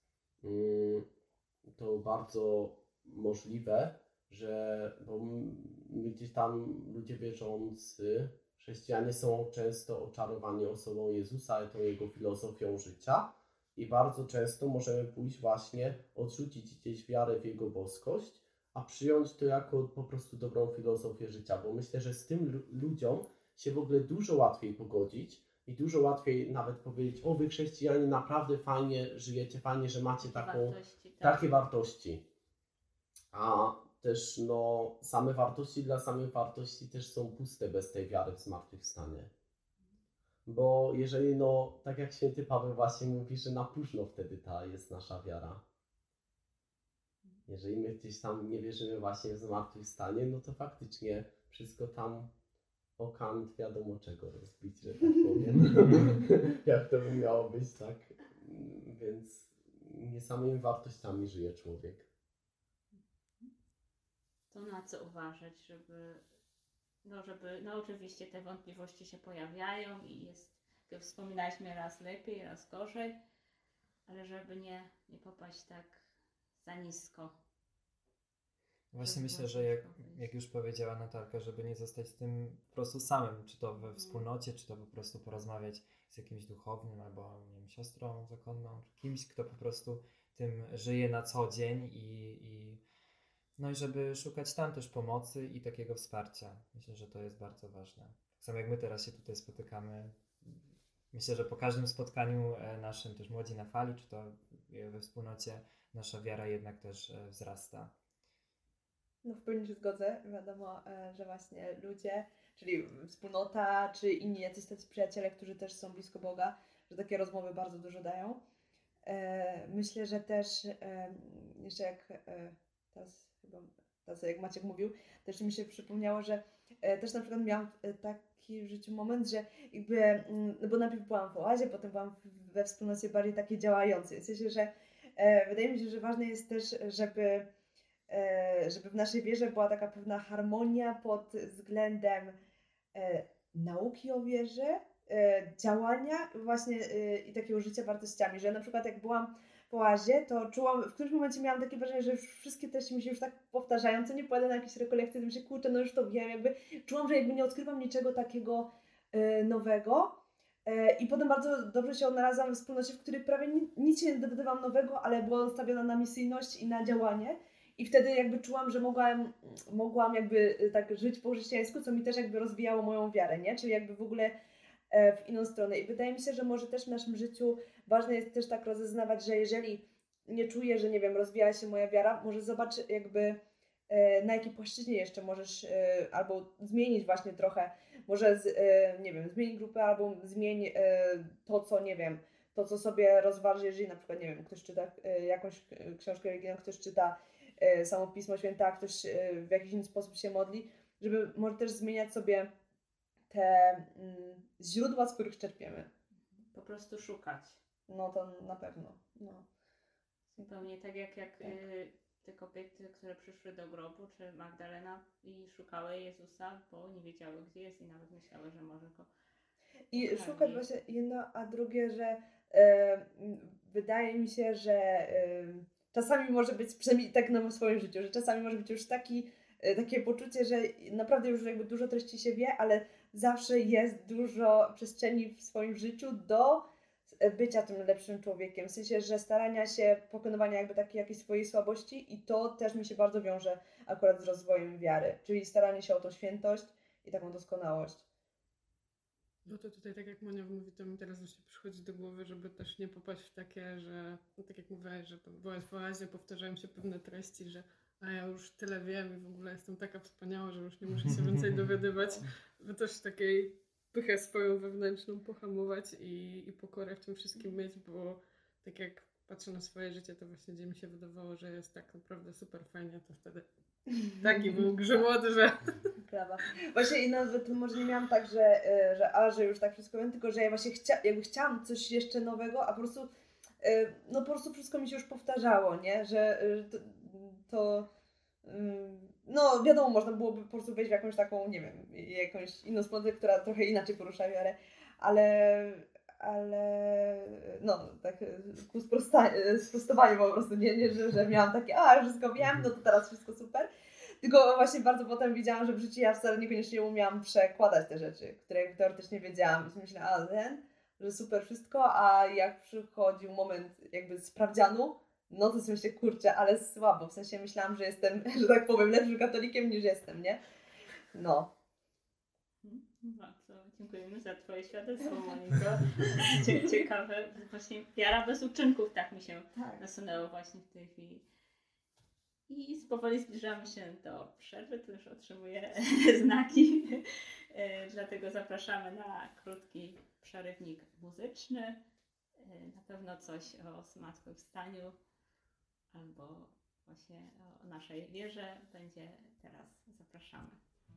to bardzo możliwe, że bo my gdzieś tam ludzie wierzący, chrześcijanie są często oczarowani osobą Jezusa i tą jego filozofią życia. I bardzo często możemy pójść właśnie, odrzucić gdzieś wiarę w Jego boskość, a przyjąć to jako po prostu dobrą filozofię życia, bo myślę, że z tym ludziom się w ogóle dużo łatwiej pogodzić i dużo łatwiej nawet powiedzieć, o wy chrześcijanie naprawdę fajnie żyjecie, fajnie, że macie taką,
wartości, tak.
takie wartości. A też no, same wartości dla samych wartości też są puste bez tej wiary w zmartwychwstanie. Bo jeżeli, no, tak jak święty Paweł właśnie mówi, że na próżno wtedy ta jest nasza wiara. Jeżeli my gdzieś tam nie wierzymy właśnie w zmartwychwstanie, no to faktycznie wszystko tam o kant wiadomo czego rozbić, że tak powiem. Jak to by miało być, tak? Więc nie samymi wartościami żyje człowiek.
To na co uważać, żeby... No, żeby, no oczywiście te wątpliwości się pojawiają i jest, jak wspominaliśmy, raz lepiej, raz gorzej, ale żeby nie, nie popaść tak za nisko.
Właśnie myślę, że jak, jak już powiedziała Natalka, żeby nie zostać z tym po prostu samym, czy to we wspólnocie, czy to po prostu porozmawiać z jakimś duchownym, albo nie wiem, siostrą zakonną, czy kimś, kto po prostu tym żyje na co dzień i, i no i żeby szukać tam też pomocy i takiego wsparcia. Myślę, że to jest bardzo ważne. Tak samo jak my teraz się tutaj spotykamy. Myślę, że po każdym spotkaniu naszym, też Młodzi na Fali, czy to we wspólnocie, nasza wiara jednak też wzrasta.
No w pełni się zgodzę. Wiadomo, że właśnie ludzie, czyli wspólnota, czy inni jacyś tacy przyjaciele, którzy też są blisko Boga, że takie rozmowy bardzo dużo dają. Myślę, że też jeszcze jak teraz chyba teraz jak Maciek mówił, też mi się przypomniało, że też na przykład miałam taki w życiu moment, że jakby, no bo najpierw byłam w oazie, potem byłam we wspólnocie bardziej takiej działającej. W sensie, że wydaje mi się, że ważne jest też, żeby żeby w naszej wierze była taka pewna harmonia pod względem e, nauki o wierze, e, działania właśnie e, i takiego życia wartościami, że na przykład jak byłam w oazie, to czułam, w którymś momencie miałam takie wrażenie, że już wszystkie treści mi się już tak powtarzają, co nie pójdę na jakieś rekolekcje, to myślę, kurczę, no już to wiem, jakby czułam, że jakby nie odkrywam niczego takiego e, nowego. I potem bardzo dobrze się odnalazłam w wspólnocie, w której prawie nic się nie dodawałam nowego, ale była nastawiona na misyjność i na działanie. I wtedy jakby czułam, że mogłam, mogłam jakby tak żyć po chrześcijańsku, co mi też jakby rozwijało moją wiarę, nie? Czyli jakby w ogóle w inną stronę. I wydaje mi się, że może też w naszym życiu ważne jest też tak rozeznawać, że jeżeli nie czuję, że nie wiem, rozwija się moja wiara, może zobacz jakby na jakiej płaszczyźnie jeszcze możesz albo zmienić właśnie trochę, może z, nie wiem, zmień grupę albo zmień to, co nie wiem, to co sobie rozważy, jeżeli na przykład, nie wiem, ktoś czyta jakąś książkę religijną, ktoś czyta samo Pismo Święte, a ktoś w jakiś inny sposób się modli, żeby może też zmieniać sobie te mm, źródła, z których czerpiemy.
Po prostu szukać.
No to na pewno. No.
Zupełnie tak jak, jak
tak.
y, te kobiety, które przyszły do grobu, czy Magdalena i szukały Jezusa, bo nie wiedziały, gdzie jest i nawet myślały, że może go
I
ukarmi.
szukać właśnie jedno, a drugie, że e, wydaje mi się, że e, czasami może być, przynajmniej tak na swoim życiu, że czasami może być już taki, e, takie poczucie, że naprawdę już jakby dużo treści się wie, ale zawsze jest dużo przestrzeni w swoim życiu do bycia tym lepszym człowiekiem. W sensie, że starania się pokonywania jakby takiej jakiejś swojej słabości i to też mi się bardzo wiąże akurat z rozwojem wiary, czyli staranie się o tą świętość i taką doskonałość.
No to tutaj, tak jak Monia mówi, to mi teraz właśnie przychodzi do głowy, żeby też nie popaść w takie, że no tak jak mówiłaś, że to wyraźnie powtarzają się pewne treści, że a ja już tyle wiem i w ogóle jestem taka wspaniała, że już nie muszę się więcej dowiadywać. By też takiej pychę swoją wewnętrzną pohamować i, i pokorę w tym wszystkim mieć, bo tak jak patrzę na swoje życie, to właśnie gdzie mi się wydawało, że jest tak naprawdę super fajnie, to wtedy taki był grzmot, że...
Prawa. Właśnie i nawet może nie miałam tak, że, że a, że już tak wszystko wiem, tylko że ja właśnie chcia, jakby chciałam coś jeszcze nowego, a po prostu no po prostu wszystko mi się już powtarzało, nie? Że to, to no wiadomo, można byłoby po prostu wejść w jakąś taką, nie wiem, jakąś inną wspólnotę, która trochę inaczej porusza wiarę, ale ale no tak ku sprosta- sprostowaniu po prostu, nie, nie że, że miałam takie, a wszystko wiem, no to teraz wszystko super. Tylko właśnie bardzo potem widziałam, że w życiu ja wcale niekoniecznie umiałam przekładać te rzeczy, które teoretycznie wiedziałam. I myślałam, a ten, że super wszystko, a jak przychodził moment jakby sprawdzianu, no to sobie myślę, kurczę, ale słabo. W sensie myślałam, że jestem, że tak powiem, lepszym katolikiem niż jestem, nie? No.
Bardzo dziękujemy za Twoje świadectwo, Moniko. Cie- ciekawe, właśnie wiara bez uczynków, tak mi się
Tak.
nasunęło właśnie w tej chwili. I powoli zbliżamy się do przerwy, tu już otrzymuję znaki, dlatego zapraszamy na krótki przerywnik muzyczny. Na pewno coś o zmartwychwstaniu albo właśnie o naszej wierze będzie teraz. Zapraszamy.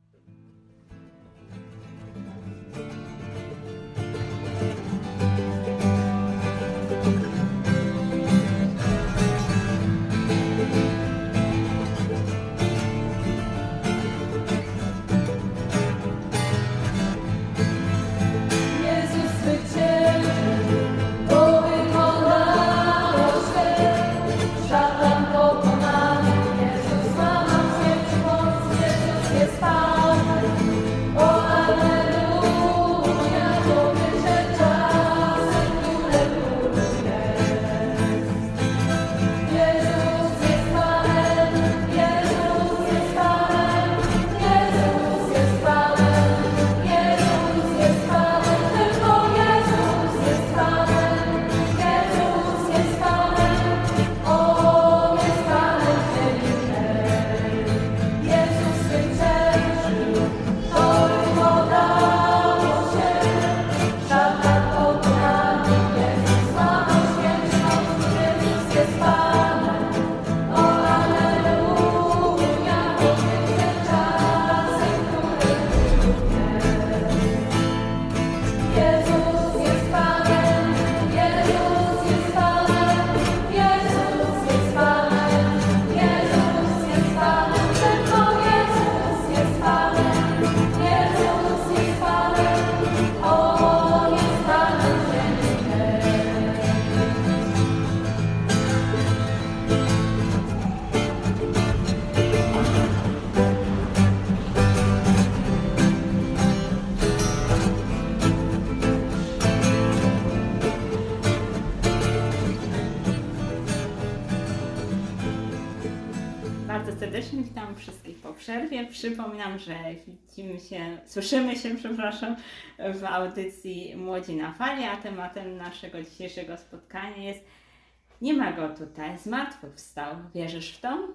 Serdecznie witam wszystkich po przerwie. Przypominam, że widzimy się, słyszymy się, przepraszam, w audycji Młodzi na Fali, a tematem naszego dzisiejszego spotkania jest nie ma go tutaj, zmartwychwstał. Wierzysz w to?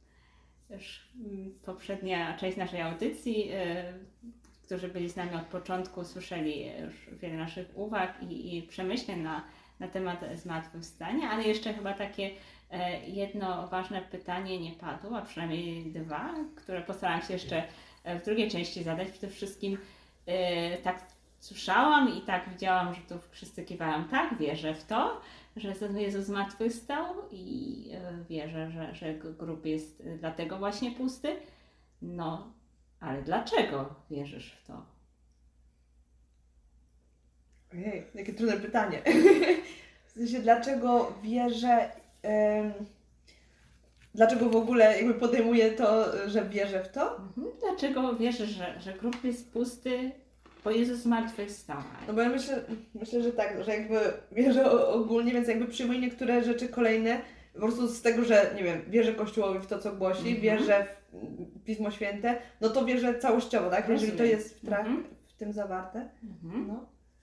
Już poprzednia część naszej audycji, którzy byli z nami od początku, słyszeli już wiele naszych uwag i, i przemyśleń na, na temat zmartwychwstania, ale jeszcze chyba takie jedno ważne pytanie nie padło, a przynajmniej dwa, które postaram się jeszcze w drugiej części zadać. Przede wszystkim tak słyszałam i tak widziałam, że tu wszyscy kiwają, tak, wierzę w to, że Jezus zmartwychwstał i e, wierzę, że, że grób jest dlatego właśnie pusty. No, ale dlaczego wierzysz w to?
Ojej, jakie trudne pytanie. W sensie, dlaczego wierzę, em, dlaczego w ogóle jakby podejmuję to, że wierzę w to?
Mhm. Dlaczego wierzysz, że, że grób jest pusty, bo Jezus zmartwychwstał?
No bo ja myślę, myślę, że tak, że jakby wierzę o- ogólnie, więc jakby przyjmuję niektóre rzeczy kolejne po prostu z tego, że nie wiem, wierzę Kościołowi w to, co głosi,
Mhm.
wierzę w Pismo Święte, no to wierzę całościowo, tak? Jeżeli to
Rozumiem.
jest w, tra-
Mhm.
w tym zawarte,
Mhm.
no,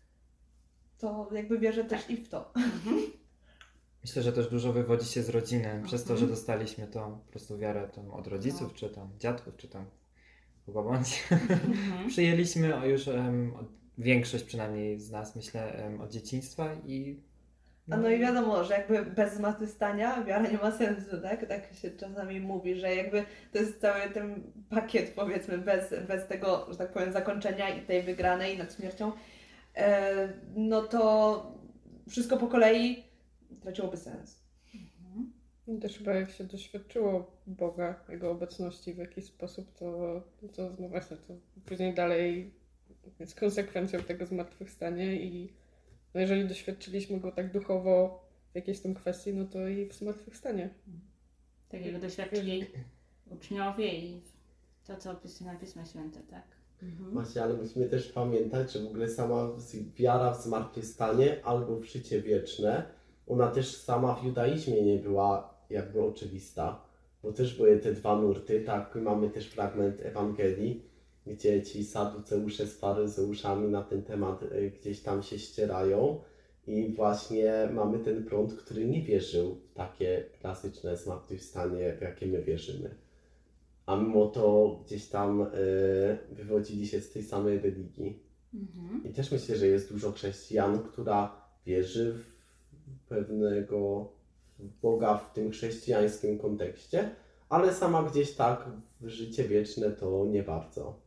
to jakby wierzę też i w to.
Mhm.
Myślę, że też dużo wywodzi się z rodziny, przez to, że
Mhm.
dostaliśmy tą po prostu wiarę tam od rodziców,
No.
czy tam dziadków, czy tam kogo bądź.
Mhm.
Przyjęliśmy o już em, od, większość przynajmniej z nas, myślę, em, od dzieciństwa i
A no i wiadomo, że jakby bez zmartwychwstania wiara nie ma sensu, tak? Tak się czasami mówi, że jakby to jest cały ten pakiet, powiedzmy, bez, bez tego, że tak powiem, zakończenia i tej wygranej nad śmiercią, e, no to wszystko po kolei traciłoby sens.
Mhm.
I też chyba jak się doświadczyło Boga, Jego obecności w jakiś sposób, to, to no właśnie, to później dalej jest konsekwencją tego zmartwychwstania i no jeżeli doświadczyliśmy Go tak duchowo w jakiejś tam kwestii, no to i w zmartwychwstanie.
Takiego doświadczyli uczniowie i to, co opisuje na Pismo Święte, tak? Mhm.
Właśnie, ale musimy też pamiętać, że w ogóle sama z- wiara w zmartwychwstanie albo w życie wieczne, ona też sama w judaizmie nie była jakby oczywista, bo też były te dwa nurty, tak, mamy też fragment Ewangelii, gdzie ci saduceusze z faryzeuszami na ten temat y, gdzieś tam się ścierają i właśnie mamy ten prąd, który nie wierzył w takie klasyczne zmartwychwstanie, w jakie my wierzymy. A mimo to gdzieś tam y, wywodzili się z tej samej religii.
Mhm.
I też myślę, że jest dużo chrześcijan, która wierzy w pewnego w Boga w tym chrześcijańskim kontekście, ale sama gdzieś tak w życie wieczne to nie bardzo.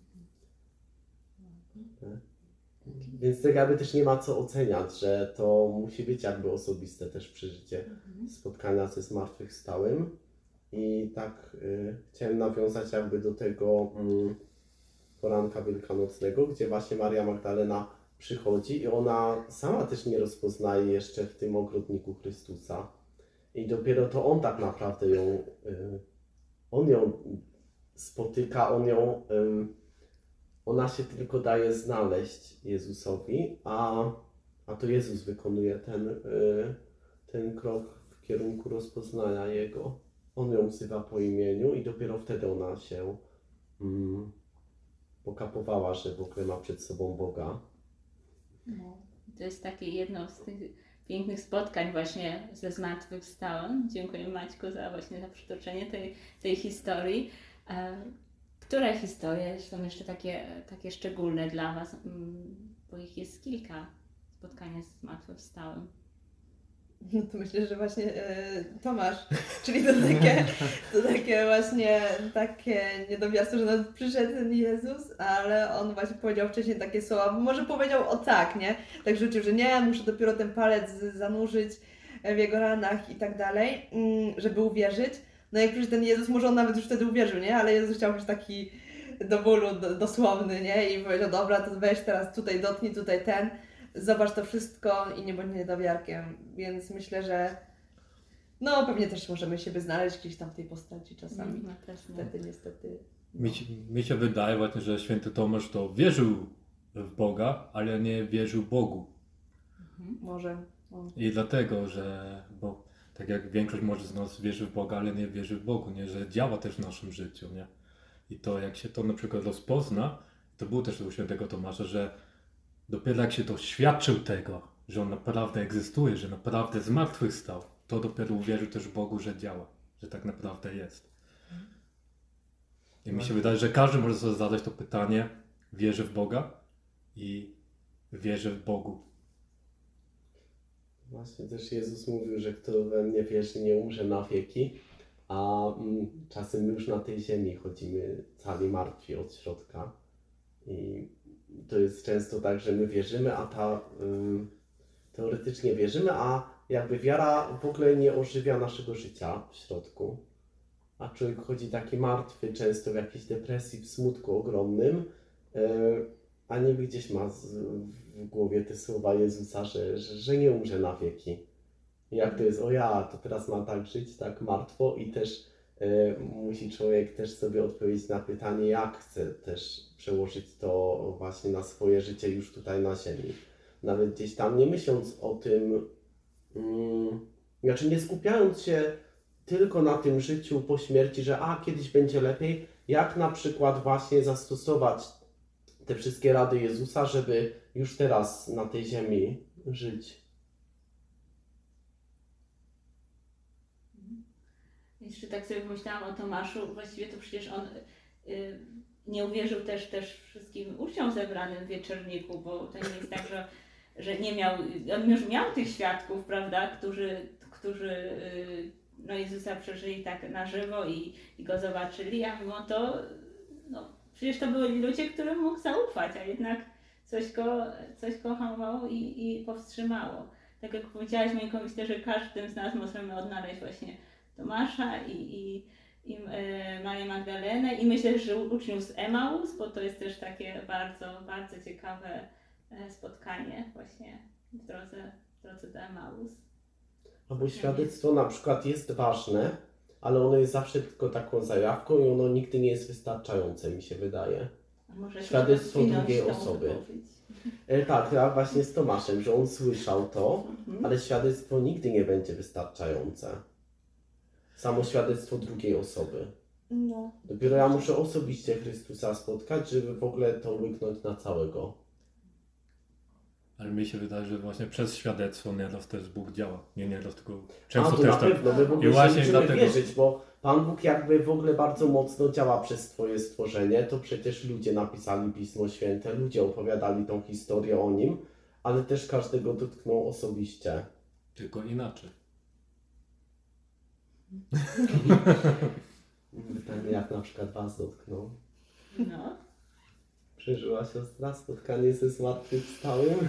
Więc tak jakby też nie ma co oceniać, że to musi być jakby osobiste też przeżycie
Mhm.
spotkania ze zmartwychwstałym. I tak y, chciałem nawiązać jakby do tego mm, poranka wielkanocnego, gdzie właśnie Maria Magdalena przychodzi i ona sama też nie rozpoznaje jeszcze w tym ogrodniku Chrystusa. I dopiero to On tak naprawdę ją, y, On ją spotyka, On ją, y, ona się tylko daje znaleźć Jezusowi, a, a to Jezus wykonuje ten, y, ten krok w kierunku rozpoznania Jego. On ją wzywa po imieniu i dopiero wtedy ona się mm, pokapowała, że w ogóle ma przed sobą Boga.
No. To jest takie jedno z tych pięknych spotkań właśnie ze zmartwychwstałym. Dziękuję Maćku za właśnie za przytoczenie tej, tej historii. E, które historie są jeszcze takie, takie szczególne dla Was? Mm, Bo ich jest kilka, spotkania z zmartwychwstałym.
No to myślę, że właśnie e, Tomasz, czyli to takie, to takie właśnie takie niedowiarstwo, że nawet przyszedł ten Jezus, ale on właśnie powiedział wcześniej takie słowa, może powiedział o tak, nie? Tak rzucił, że nie, muszę dopiero ten palec zanurzyć w jego ranach i tak dalej, mm, żeby uwierzyć. No jak przecież ten Jezus, może on nawet już wtedy uwierzył, nie? Ale Jezus chciał być taki do bólu do, dosłowny, nie? I powiedział, dobra, to weź teraz tutaj dotknij, tutaj ten. Zobacz to wszystko i nie bądź niedowiarkiem, więc myślę, że no pewnie też możemy siebie znaleźć gdzieś tam w tej postaci czasami.
Na pewno.
Niestety, niestety.
Mi, się- mi się wydaje właśnie, że święty Tomasz to wierzył w Boga, ale nie wierzył Bogu.
Mhm.
Może. O.
I dlatego, że bo tak jak większość może z nas wierzy w Boga, ale nie wierzy w Bogu, nie? Że działa też w naszym życiu, nie? I to jak się to na przykład rozpozna, to był też u świętego Tomasza, że dopiero jak się doświadczył tego, że on naprawdę egzystuje, że naprawdę zmartwychwstał, to dopiero uwierzył też Bogu, że działa, że tak naprawdę jest. I mi się wydaje, że każdy może sobie zadać to pytanie, wierzy w Boga i wierzy w Bogu.
Właśnie też Jezus mówił, że kto we mnie wierzy, nie umrze na wieki, a mm, czasem już na tej ziemi chodzimy cali martwi od środka. I to jest często tak, że my wierzymy, a ta y, teoretycznie wierzymy, a jakby wiara w ogóle nie ożywia naszego życia w środku. A człowiek chodzi taki martwy, często w jakiejś depresji, w smutku ogromnym, y, a nie gdzieś ma z, w głowie te słowa Jezusa, że, że, że nie umrze na wieki. I jak to jest, o ja, to teraz mam tak żyć, tak martwo i też y, musi człowiek też sobie odpowiedzieć na pytanie, jak chce też przełożyć to właśnie na swoje życie już tutaj na ziemi. Nawet gdzieś tam nie myśląc o tym, mm, znaczy nie skupiając się tylko na tym życiu po śmierci, że a, kiedyś będzie lepiej, jak na przykład właśnie zastosować te wszystkie rady Jezusa, żeby już teraz na tej ziemi żyć.
Jeszcze tak sobie pomyślałam o Tomaszu, właściwie to przecież on y, nie uwierzył też, też wszystkim uczniom zebranym w wieczorniku, bo to nie jest tak, że, że nie miał, on już miał tych świadków, prawda, którzy, którzy y, no Jezusa przeżyli tak na żywo i, i go zobaczyli, a mimo to no, przecież to byli ludzie, którym mógł zaufać, a jednak coś go, coś go hamowało i, i powstrzymało. Tak jak powiedziałaś, Monika, myślę, że każdym z nas możemy odnaleźć właśnie Tomasza i, i, i e, Marię Magdalenę i myślę, że uczniów z Emaus, bo to jest też takie bardzo, bardzo ciekawe spotkanie właśnie w drodze, w drodze do Emaus.
No bo świadectwo na przykład jest ważne, ale ono jest zawsze tylko taką zajawką i ono nigdy nie jest wystarczające, mi się wydaje.
A może
Świadectwo drugiej osoby. E, tak, ja właśnie z Tomaszem, że on słyszał to, mhm. ale świadectwo nigdy nie będzie wystarczające. Samo świadectwo drugiej osoby.
No.
Dopiero ja muszę osobiście Chrystusa spotkać, żeby w ogóle to łyknąć na całego.
Ale mi się wydaje, że właśnie przez świadectwo nieraz też Bóg działa. Nie nieraz, tylko często
A, to
też
na
tak.
pewno, my w ogóle
I właśnie
musimy
dlatego...
wierzyć, bo Pan Bóg jakby w ogóle bardzo mocno działa przez Twoje stworzenie. To przecież ludzie napisali Pismo Święte, ludzie opowiadali tą historię o Nim, ale też każdego dotknął osobiście.
Tylko inaczej.
Pytanie, jak na przykład Was dotknął.
No.
Przeżyła siostra spotkanie ze zmartwychwstałym?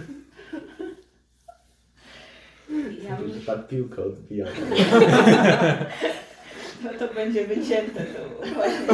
Ja
Że tak piłkę odbija.
No to będzie wycięte. To właśnie.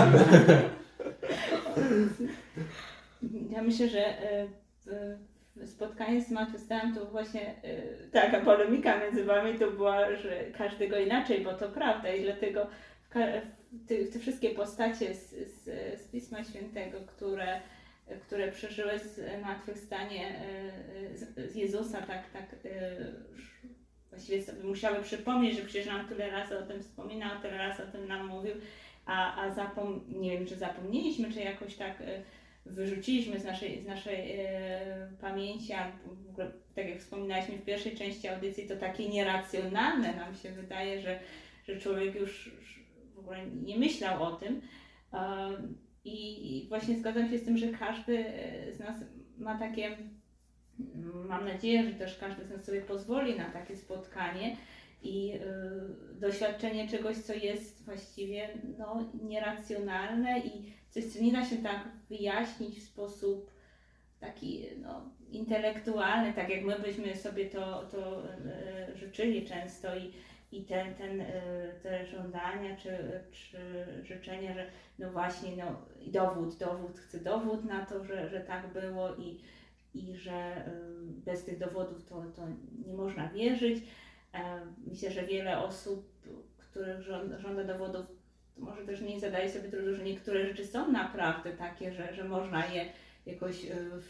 Ja myślę, że spotkanie z zmartwychwstałym to właśnie taka polemika między wami to była, że każdego inaczej, bo to prawda i dlatego te, te wszystkie postacie z, z, z Pisma Świętego, które, które przeżyły zmartwychwstanie z, z Jezusa, tak, tak właściwie sobie musiały przypomnieć, że przecież nam tyle razy o tym wspominał, tyle razy o tym nam mówił, a, a zapom nie wiem, czy zapomnieliśmy, czy jakoś tak wyrzuciliśmy z naszej, z naszej e, pamięci, a w ogóle, tak jak wspominaliśmy w pierwszej części audycji, to takie nieracjonalne nam się wydaje, że, że człowiek już w ogóle nie myślał o tym. E, i, I właśnie zgadzam się z tym, że każdy z nas ma takie, mam nadzieję, że też każdy z nas sobie pozwoli na takie spotkanie i y, doświadczenie czegoś, co jest właściwie no, nieracjonalne i coś, co nie da się tak wyjaśnić w sposób taki no, intelektualny, tak jak my byśmy sobie to, to y, życzyli często i, i ten, ten, y, te żądania czy, czy życzenia, że no właśnie no, dowód, dowód, chcę dowód na to, że, że tak było i, i że y, bez tych dowodów to, to nie można wierzyć. Myślę, że wiele osób, których żąda dowodów, może też nie zadaje sobie trudu, że niektóre rzeczy są naprawdę takie, że, że można je jakoś w,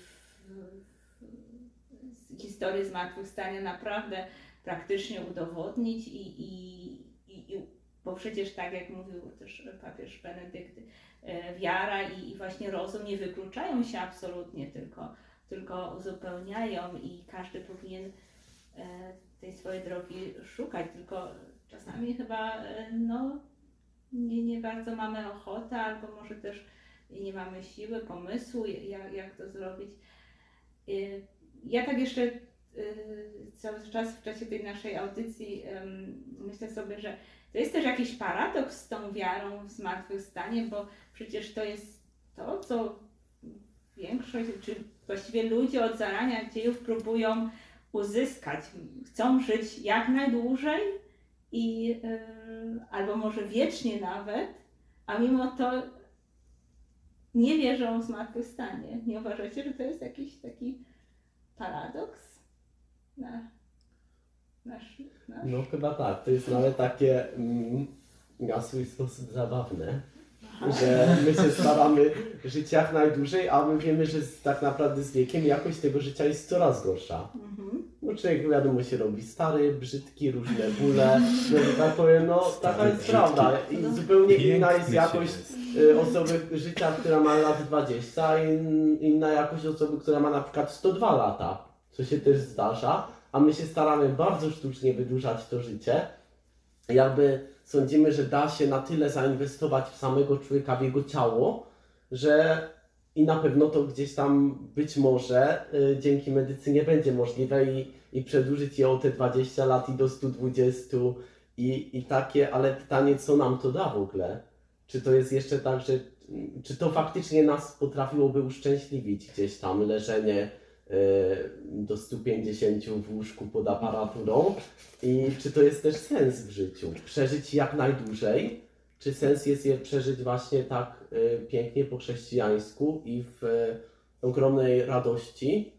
w historii zmartwychwstania naprawdę praktycznie udowodnić i, i, i, i bo przecież tak jak mówił też papież Benedykt, wiara i, i właśnie rozum nie wykluczają się absolutnie, tylko, tylko uzupełniają i każdy powinien tej swojej drogi szukać, tylko czasami chyba no, nie, nie bardzo mamy ochotę, albo może też nie mamy siły, pomysłu, jak, jak to zrobić. Ja tak jeszcze cały czas w czasie tej naszej audycji myślę sobie, że to jest też jakiś paradoks z tą wiarą w zmartwychwstanie, bo przecież to jest to, co większość, czy właściwie ludzie od zarania dziejów próbują uzyskać, chcą żyć jak najdłużej i yy, albo może wiecznie nawet, a mimo to nie wierzą w zmartwychwstanie. Nie uważacie, że to jest jakiś taki paradoks? Na, nasz, nasz?
No chyba tak, to jest nawet takie mm, na swój sposób zabawne, Aha. że my się staramy żyć jak najdłużej, a my wiemy, że z, tak naprawdę z wiekiem jakość tego życia jest coraz gorsza. Mhm. No człowiek wiadomo się robi stary, brzydki, różne bóle, no że tak powiem, no taka jest prawda i zupełnie inna jest jakość y, osoby życia, która ma lat dwadzieścia, a in, inna jakość osoby, która ma na przykład sto dwa lata, co się też zdarza, a my się staramy bardzo sztucznie wydłużać to życie. Jakby sądzimy, że da się na tyle zainwestować w samego człowieka, w jego ciało, że i na pewno to gdzieś tam być może y, dzięki medycynie będzie możliwe i, i przedłużyć je o te dwadzieścia lat i do stu dwudziestu i, i takie, ale pytanie, co nam to da w ogóle? Czy to jest jeszcze tak, że czy to faktycznie nas potrafiłoby uszczęśliwić gdzieś tam leżenie y, do stu pięćdziesięciu w łóżku pod aparaturą i czy to jest też sens w życiu? Przeżyć jak najdłużej? Czy sens jest je przeżyć właśnie tak y, pięknie po chrześcijańsku i w y, ogromnej radości?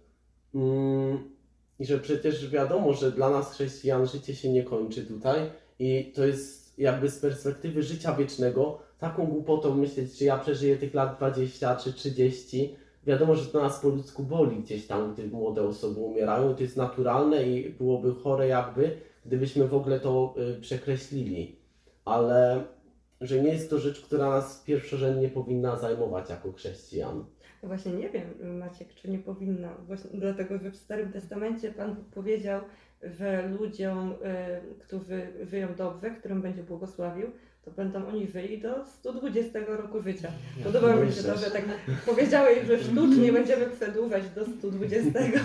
Mm, I że przecież wiadomo, że dla nas chrześcijan życie się nie kończy tutaj i to jest jakby z perspektywy życia wiecznego taką głupotą myśleć, czy ja przeżyję tych lat dwadzieścia czy trzydzieści. Wiadomo, że to nas po ludzku boli gdzieś tam, gdy młode osoby umierają. To jest naturalne i byłoby chore jakby, gdybyśmy w ogóle to y, przekreślili. Ale że nie jest to rzecz, która nas pierwszorzędnie powinna zajmować jako chrześcijan.
No właśnie nie wiem, Maciek, czy nie powinna. Właśnie dlatego, że w Starym Testamencie Pan powiedział, że ludziom, y, którzy żyją dobrze, którym będzie błogosławił, to będą oni żyli do stu dwudziestego roku życia. Podoba mi się to, że tak powiedziałeś, że sztucznie będziemy przedłużać do stu dwudziestego.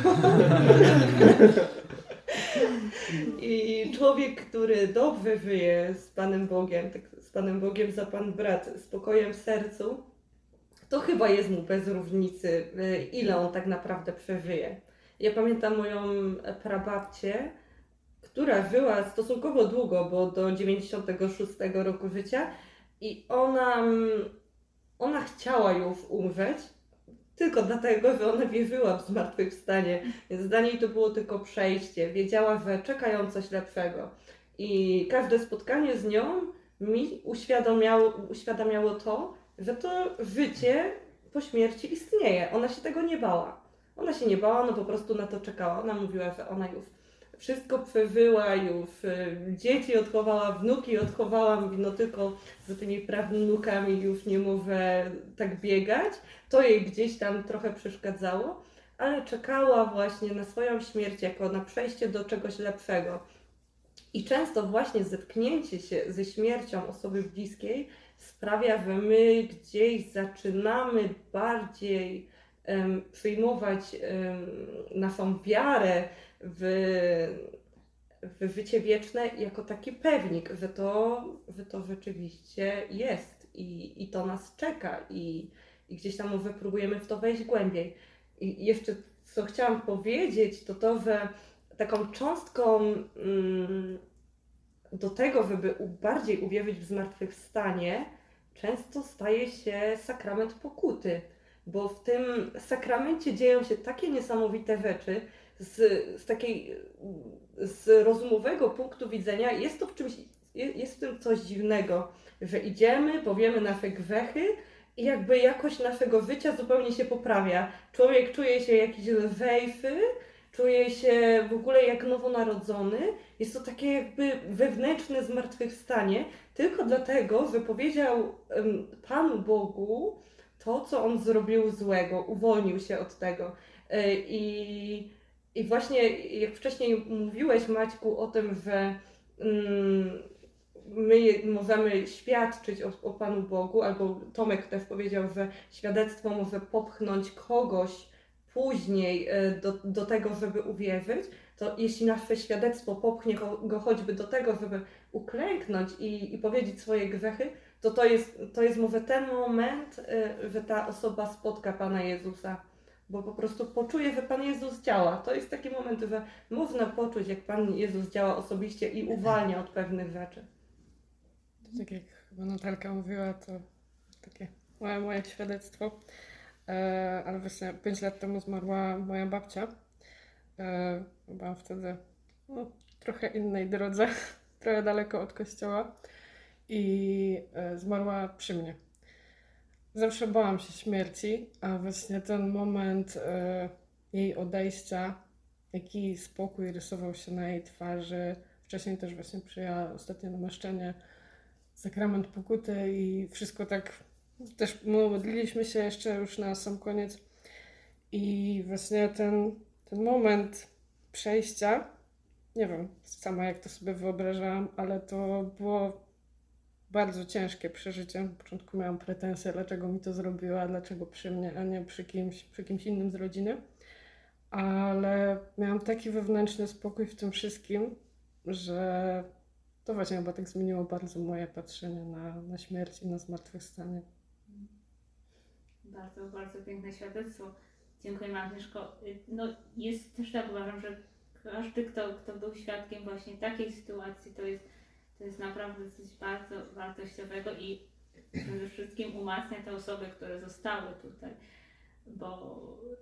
I człowiek, który dobrze żyje z Panem Bogiem, tak z Panem Bogiem za Pan brat, spokojem w sercu, to chyba jest mu bez różnicy, ile on tak naprawdę przeżyje. Ja pamiętam moją prababcię, która żyła stosunkowo długo, bo do dziewięćdziesiątego szóstego roku życia i ona, ona chciała już umrzeć, tylko dlatego, że ona wierzyła w zmartwychwstanie, więc dla niej to było tylko przejście. Wiedziała, że czeka ją coś lepszego. I każde spotkanie z nią mi uświadamiało, uświadamiało to, że to życie po śmierci istnieje. Ona się tego nie bała. Ona się nie bała, no po prostu na to czekała. Ona mówiła, że ona już wszystko przeżyła, już dzieci odchowała, wnuki odchowała, mówi, no tylko za tymi prawnukami już nie może tak biegać. To jej gdzieś tam trochę przeszkadzało, ale czekała właśnie na swoją śmierć jako na przejście do czegoś lepszego. I często właśnie zetknięcie się ze śmiercią osoby bliskiej sprawia, że my gdzieś zaczynamy bardziej um, przyjmować um, naszą wiarę w, w życie wieczne jako taki pewnik, że to, że to rzeczywiście jest i, i to nas czeka i, i gdzieś tam może próbujemy w to wejść głębiej. I jeszcze co chciałam powiedzieć, to to, że taką cząstką mm, do tego, żeby bardziej uwierzyć w zmartwychwstanie, często staje się sakrament pokuty, bo w tym sakramencie dzieją się takie niesamowite rzeczy, z, z takiej, z rozumowego punktu widzenia jest to w czymś, jest w tym coś dziwnego, że idziemy, powiemy nasze grzechy i jakby jakość naszego życia zupełnie się poprawia. Człowiek czuje się jakiś lżejszy, czuje się w ogóle jak nowonarodzony. Jest to takie jakby wewnętrzne zmartwychwstanie, tylko dlatego, że powiedział um, Panu Bogu to, co On zrobił złego, uwolnił się od tego. Yy, i, I właśnie jak wcześniej mówiłeś, Maćku, o tym, że um, my możemy świadczyć o, o Panu Bogu, albo Tomek też powiedział, że świadectwo może popchnąć kogoś później do, do tego, żeby uwierzyć, to jeśli nasze świadectwo popchnie go choćby do tego, żeby uklęknąć i, i powiedzieć swoje grzechy, to to jest, to jest mówię, ten moment, y, że ta osoba spotka Pana Jezusa. Bo po prostu poczuje, że Pan Jezus działa. To jest taki moment, że można poczuć, jak Pan Jezus działa osobiście i uwalnia od pewnych rzeczy.
To tak jak chyba Natalka mówiła, to takie moje, moje świadectwo. E, ale właśnie pięć lat temu zmarła moja babcia. E, byłam wtedy no, trochę innej drodze, trochę daleko od kościoła i e, zmarła przy mnie. Zawsze bałam się śmierci, a właśnie ten moment e, jej odejścia, jaki spokój rysował się na jej twarzy. Wcześniej też właśnie przyjęła ostatnie namaszczenie, sakrament pokuty i wszystko tak, też modliliśmy się jeszcze już na sam koniec i właśnie ten, ten moment przejścia, nie wiem sama jak to sobie wyobrażałam, ale to było bardzo ciężkie przeżycie. Na początku miałam pretensje, dlaczego mi to zrobiła, dlaczego przy mnie, a nie przy kimś, przy kimś innym z rodziny. Ale miałam taki wewnętrzny spokój w tym wszystkim, że to właśnie chyba tak zmieniło bardzo moje patrzenie na, na śmierć i na zmartwychwstanie.
Bardzo, bardzo piękne świadectwo. Dziękuję, Agnieszko. No jest też tak, uważam, że każdy, kto, kto był świadkiem właśnie takiej sytuacji, to jest, to jest naprawdę coś bardzo wartościowego i przede wszystkim umacnia te osoby, które zostały tutaj, bo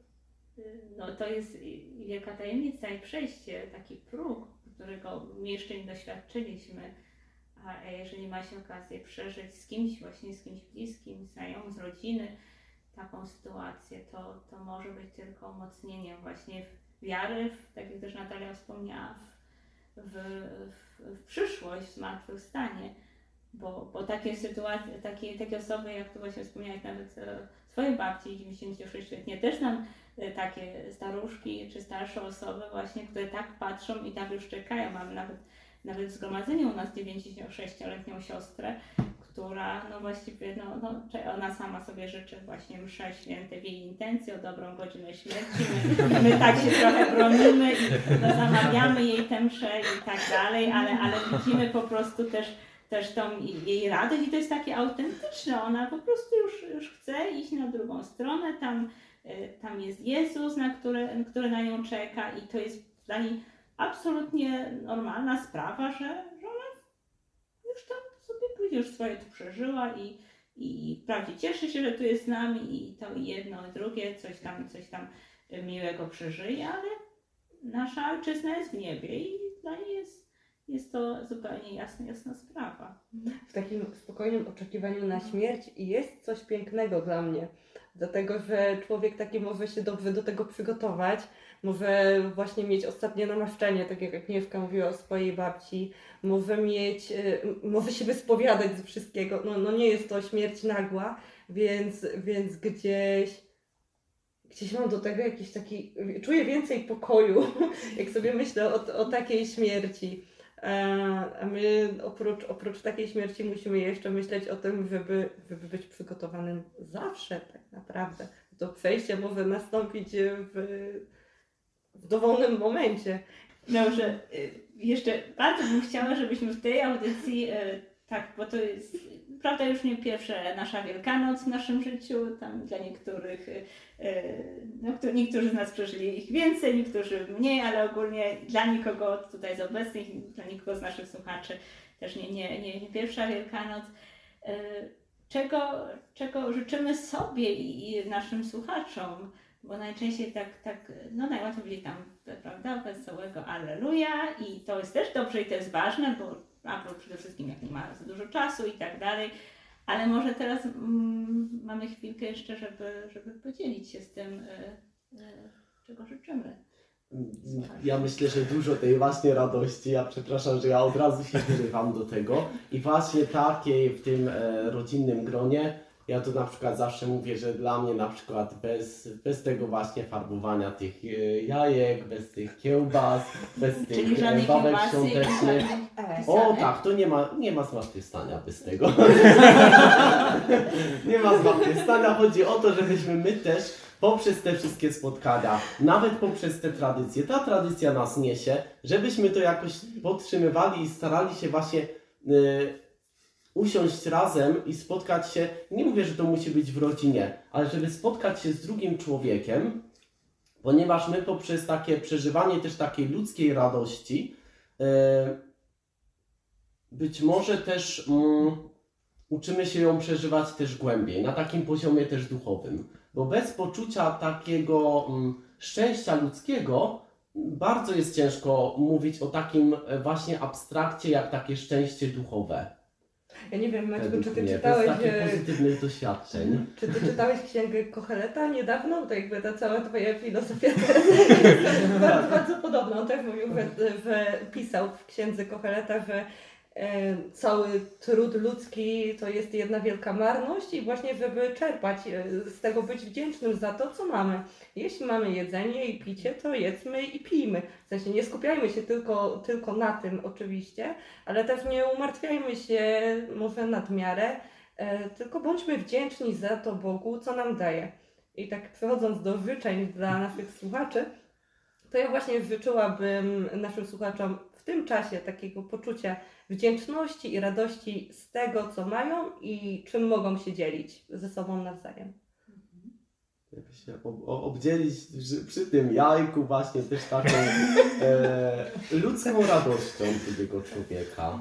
no, to jest wielka tajemnica i przejście, taki próg, którego my jeszcze nie doświadczyliśmy, a jeżeli ma się okazję przeżyć z kimś, właśnie z kimś bliskim, znajomym, z rodziny, taką sytuację, to, to może być tylko umocnieniem właśnie w wiary, w, tak jak też Natalia wspomniała, w, w, w, w przyszłość, w zmartwychwstanie, bo, bo takie sytuacje, takie, takie osoby, jak tu właśnie wspomniałeś, nawet e, swojej babci dziewięćdziesięciosześcioletniej, też znam e, takie staruszki czy starsze osoby właśnie, które tak patrzą i tak już czekają. Mamy nawet, nawet w zgromadzeniu u nas dziewięćdziesięciosześcioletnią siostrę, która no właściwie, no, no, ona sama sobie życzy właśnie mszy święte w jej intencji o dobrą godzinę śmierci. My, my tak się trochę bronimy i no, zamawiamy jej tę mszę i tak dalej, ale, ale widzimy po prostu też, też tą jej radość i to jest takie autentyczne. Ona po prostu już, już chce iść na drugą stronę, tam, tam jest Jezus, na który, który na nią czeka i to jest dla niej absolutnie normalna sprawa, że, że ona już tam sobie już swoje tu przeżyła i, i wprawdzie cieszy się, że tu jest z nami i to jedno i drugie, coś tam, coś tam miłego przeżyje, ale nasza ojczyzna jest w niebie i dla niej jest, jest to zupełnie jasna, jasna sprawa.
W takim spokojnym oczekiwaniu na śmierć jest coś pięknego dla mnie, dlatego że człowiek taki może się dobrze do tego przygotować, może właśnie mieć ostatnie namaszczenie, tak jak Agnieszka mówiła o swojej babci, może mieć, może się wyspowiadać ze wszystkiego, no, no nie jest to śmierć nagła, więc, więc gdzieś, gdzieś mam do tego jakiś taki, czuję więcej pokoju, jak sobie myślę o, o takiej śmierci. A my oprócz, oprócz takiej śmierci musimy jeszcze myśleć o tym, żeby, żeby być przygotowanym zawsze tak naprawdę. To przejście może nastąpić w, w dowolnym momencie.
Dobrze, jeszcze bardzo bym chciała, żebyśmy w tej audycji, tak, bo to jest prawda już nie pierwsza nasza Wielkanoc w naszym życiu, tam dla niektórych, no, niektórzy z nas przeżyli ich więcej, niektórzy mniej, ale ogólnie dla nikogo tutaj z obecnych, dla nikogo z naszych słuchaczy też nie, nie, nie, nie pierwsza Wielkanoc. Czego, czego życzymy sobie i naszym słuchaczom? Bo najczęściej tak, tak, no najłatwiej powiedzieć tam, prawda, wesołego Alleluja i to jest też dobrze i to jest ważne, bo a przede wszystkim jak nie ma za dużo czasu i tak dalej, ale może teraz mm, mamy chwilkę jeszcze, żeby, żeby podzielić się z tym, y, y, czego życzymy.
Ja myślę, że dużo tej właśnie radości, ja przepraszam, że ja od razu się wyrywam do tego i właśnie takiej w tym e, rodzinnym gronie, ja tu na przykład zawsze mówię, że dla mnie na przykład bez, bez tego właśnie farbowania tych jajek, bez tych kiełbas, bez
Czyli
tych babek świątecznych. O tak, to nie ma, nie ma zmartwychwstania bez tego. Nie ma zmartwychwstania, chodzi o to, żebyśmy my też poprzez te wszystkie spotkania, nawet poprzez te tradycje, ta tradycja nas niesie, żebyśmy to jakoś podtrzymywali i starali się właśnie yy, usiąść razem i spotkać się, nie mówię, że to musi być w rodzinie, ale żeby spotkać się z drugim człowiekiem, ponieważ my poprzez takie przeżywanie też takiej ludzkiej radości yy, być może też mm, uczymy się ją przeżywać też głębiej, na takim poziomie też duchowym. Bo bez poczucia takiego mm, szczęścia ludzkiego bardzo jest ciężko mówić o takim właśnie abstrakcie jak takie szczęście duchowe.
Ja nie wiem, Maćku,
Według
czy ty
mnie.
czytałeś...
Bez takich
e,
pozytywnych doświadczeń.
Czy ty czytałeś księgę Kocheleta niedawno? To jakby ta cała twoja filozofia jest bardzo, bardzo podobna. On też mówił, że, że pisał w księdze Kocheleta, że e, cały trud ludzki to jest jedna wielka marność i właśnie żeby czerpać e, z tego, być wdzięcznym za to, co mamy. Jeśli mamy jedzenie i picie, to jedzmy i pijmy. W sensie nie skupiajmy się tylko, tylko na tym oczywiście, ale też nie umartwiajmy się może nadmiarę, e, tylko bądźmy wdzięczni za to Bogu, co nam daje. I tak przechodząc do życzeń dla naszych słuchaczy, to ja właśnie życzyłabym naszym słuchaczom w tym czasie takiego poczucia wdzięczności i radości z tego, co mają i czym mogą się dzielić ze sobą nawzajem.
Jakby się ob- o- obdzielić przy, przy tym jajku właśnie też taką e, ludzką radością drugiego człowieka.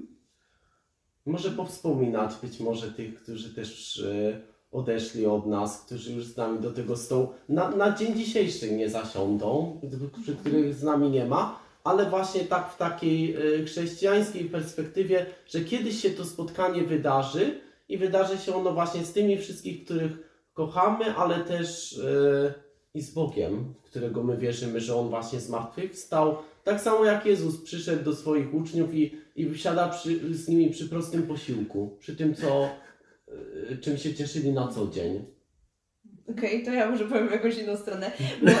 Może powspominać być może tych, którzy też e, odeszli od nas, którzy już z nami do tego stołu na, na dzień dzisiejszy nie zasiądą, przy których z nami nie ma, ale właśnie tak w takiej e, chrześcijańskiej perspektywie, że kiedyś się to spotkanie wydarzy i wydarzy się ono właśnie z tymi wszystkich, których kochamy, ale też e, i z Bogiem, w którego my wierzymy, że On właśnie zmartwychwstał. Tak samo jak Jezus przyszedł do swoich uczniów i, i siada przy, z nimi przy prostym posiłku, przy tym, co, e, czym się cieszyli na co dzień.
Okej, okay, to ja może powiem w jakąś inną stronę. Bo,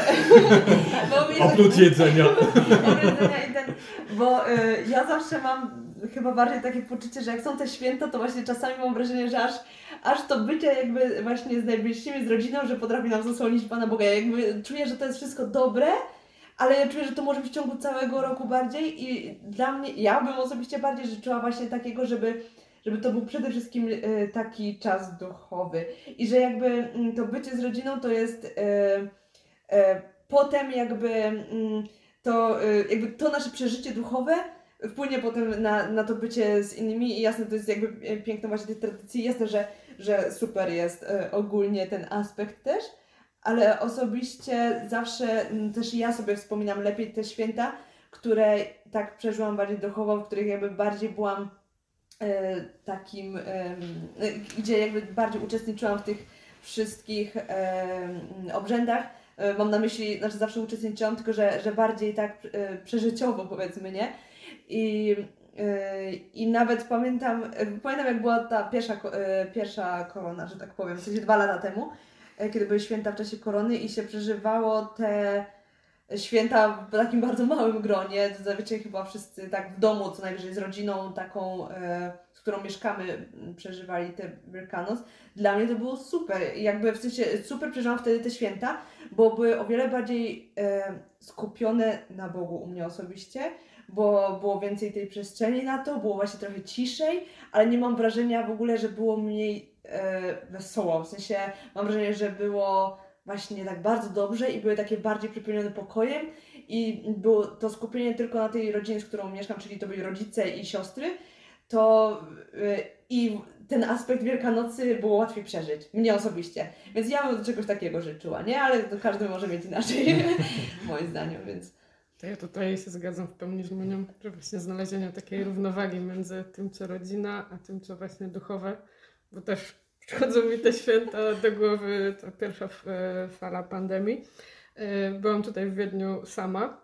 bo
Oprócz jedzenia.
Oprócz jedzenia i ten, bo y, ja zawsze mam chyba bardziej takie poczucie, że jak są te święta, to właśnie czasami mam wrażenie, że aż, aż to bycie jakby właśnie z najbliższymi, z rodziną, że potrafi nam zasłonić Pana Boga. Ja jakby czuję, że to jest wszystko dobre, ale ja czuję, że to może być w ciągu całego roku bardziej i dla mnie, ja bym osobiście bardziej życzyła właśnie takiego, żeby żeby to był przede wszystkim y, taki czas duchowy i że jakby y, to bycie z rodziną to jest y, y, potem jakby y, to y, jakby to nasze przeżycie duchowe wpłynie potem na, na to bycie z innymi i jasne, to jest jakby piękne właśnie tej tradycji, jasne, że, że super jest y, ogólnie ten aspekt też, ale osobiście zawsze y, też ja sobie wspominam lepiej te święta, które tak przeżyłam bardziej duchowo, w których jakby bardziej byłam takim, gdzie jakby bardziej uczestniczyłam w tych wszystkich obrzędach. Mam na myśli, znaczy zawsze uczestniczyłam, tylko że, że bardziej tak przeżyciowo powiedzmy, nie? I, i nawet pamiętam, pamiętam jak była ta pierwsza, pierwsza korona, że tak powiem, w sensie dwa lata temu, kiedy były święta w czasie korony i się przeżywało te święta w takim bardzo małym gronie, zazwyczaj chyba wszyscy tak w domu, co najwyżej z rodziną taką, e, z którą mieszkamy, przeżywali te Wielkanoc. Dla mnie to było super, jakby w sensie super przeżyłam wtedy te święta, bo były o wiele bardziej e, skupione na Bogu u mnie osobiście, bo było więcej tej przestrzeni na to, było właśnie trochę ciszej, ale nie mam wrażenia w ogóle, że było mniej e, wesoło, w sensie mam wrażenie, że było właśnie tak bardzo dobrze i były takie bardziej przepełnione pokojem i było to skupienie tylko na tej rodzinie, z którą mieszkam, czyli to byli rodzice i siostry, to yy, i ten aspekt Wielkanocy było łatwiej przeżyć, mnie osobiście. Więc ja bym do czegoś takiego życzyła, nie? Ale to każdy może mieć inaczej, moim zdaniem, więc...
To ja tutaj się zgadzam w pełni z Monią, że właśnie znalezienie takiej równowagi między tym, co rodzina, a tym, co właśnie duchowe, bo też przychodzą mi te święta do głowy, to pierwsza fala pandemii. Byłam tutaj w Wiedniu sama,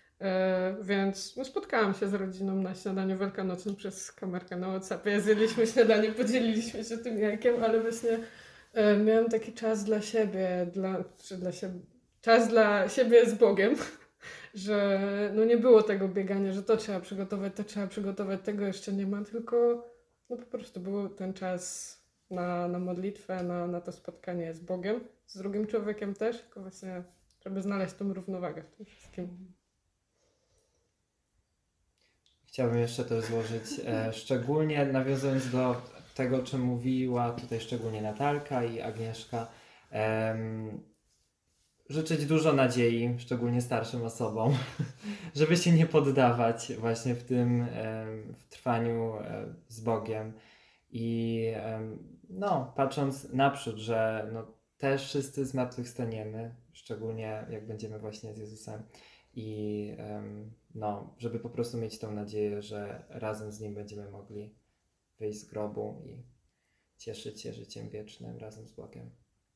więc no, spotkałam się z rodziną na śniadaniu wielkanocnym przez kamerkę na WhatsAppie. Zjedliśmy śniadanie, podzieliliśmy się tym jajkiem, ale właśnie miałam taki czas dla siebie, dla, czy dla siebie, czas dla siebie z Bogiem, że no nie było tego biegania, że to trzeba przygotować, to trzeba przygotować, tego jeszcze nie ma, tylko no po prostu był ten czas na, na modlitwę, na, na to spotkanie z Bogiem, z drugim człowiekiem też, tylko właśnie, żeby znaleźć tą równowagę w tym wszystkim.
chciałbym jeszcze też złożyć, e, szczególnie nawiązując do tego, o czym mówiła tutaj szczególnie Natalka i Agnieszka, em, życzyć dużo nadziei, szczególnie starszym osobom, żeby się nie poddawać właśnie w tym em, w trwaniu e, z Bogiem i em, no, patrząc naprzód, że no, też wszyscy zmartwychwstaniemy, szczególnie jak będziemy właśnie z Jezusem i em, no, żeby po prostu mieć tą nadzieję, że razem z Nim będziemy mogli wyjść z grobu i cieszyć się życiem wiecznym razem z Bogiem.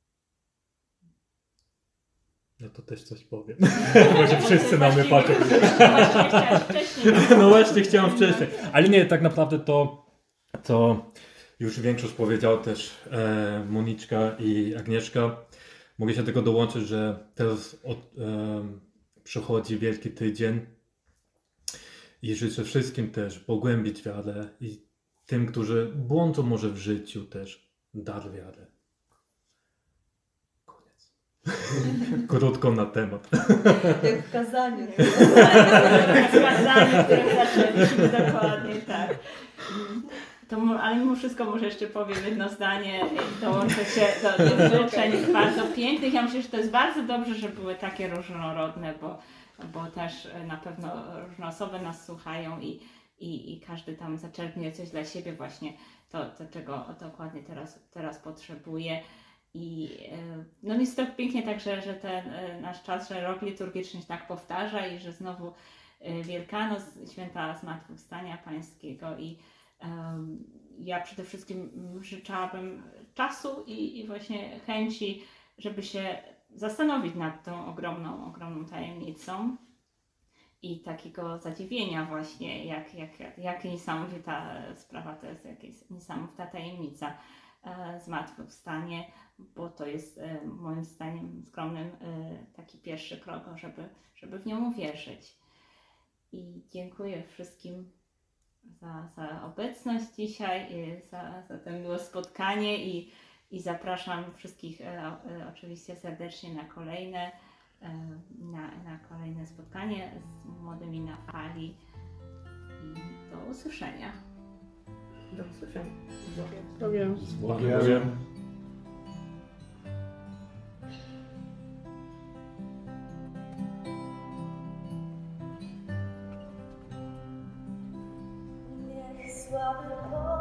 No to też coś powiem. Może wszyscy na mnie patrzą.
Właśnie chciałam wcześniej.
No właśnie chciałem wcześniej. Ale nie, tak naprawdę to, to już większość powiedział też e, Moniczka i Agnieszka. Mogę się do tego dołączyć, że teraz od, e, przychodzi Wielki Tydzień i życzę wszystkim też pogłębić wiarę i tym, którzy błądzą może w życiu też dar wiary. Koniec. Krótko na temat.
Jak w kazaniu.
Skazanie, które zaczęliśmy dokładnie, tak. To, mu- ale mimo wszystko może jeszcze powiem jedno zdanie i dołączę się do tych życzeń bardzo pięknych. Ja myślę, że to jest bardzo dobrze, że były takie różnorodne, bo, bo też na pewno różne osoby nas słuchają i, i, i każdy tam zaczerpnie coś dla siebie właśnie to, to czego dokładnie teraz, teraz potrzebuje. I e, no jest to pięknie tak, że, że ten e, nasz czas, że rok liturgiczny się tak powtarza i że znowu e, Wielkanoc, święta Zmartwychwstania Pańskiego i Um, ja przede wszystkim życzałabym czasu i, i właśnie chęci, żeby się zastanowić nad tą ogromną, ogromną tajemnicą i takiego zadziwienia właśnie, jak, jak, jak, jak niesamowita sprawa to jest, jak jest niesamowita tajemnica e, zmartwychwstanie, bo to jest e, moim zdaniem skromnym e, taki pierwszy krok, żeby, żeby w nią uwierzyć. I dziękuję wszystkim Za, za obecność dzisiaj, za, za to miłe spotkanie i, i zapraszam wszystkich e, e, oczywiście serdecznie na kolejne, e, na, na kolejne spotkanie z młodymi na fali i do usłyszenia.
Do usłyszenia.
Powiem.
Dziękuję.
Słaby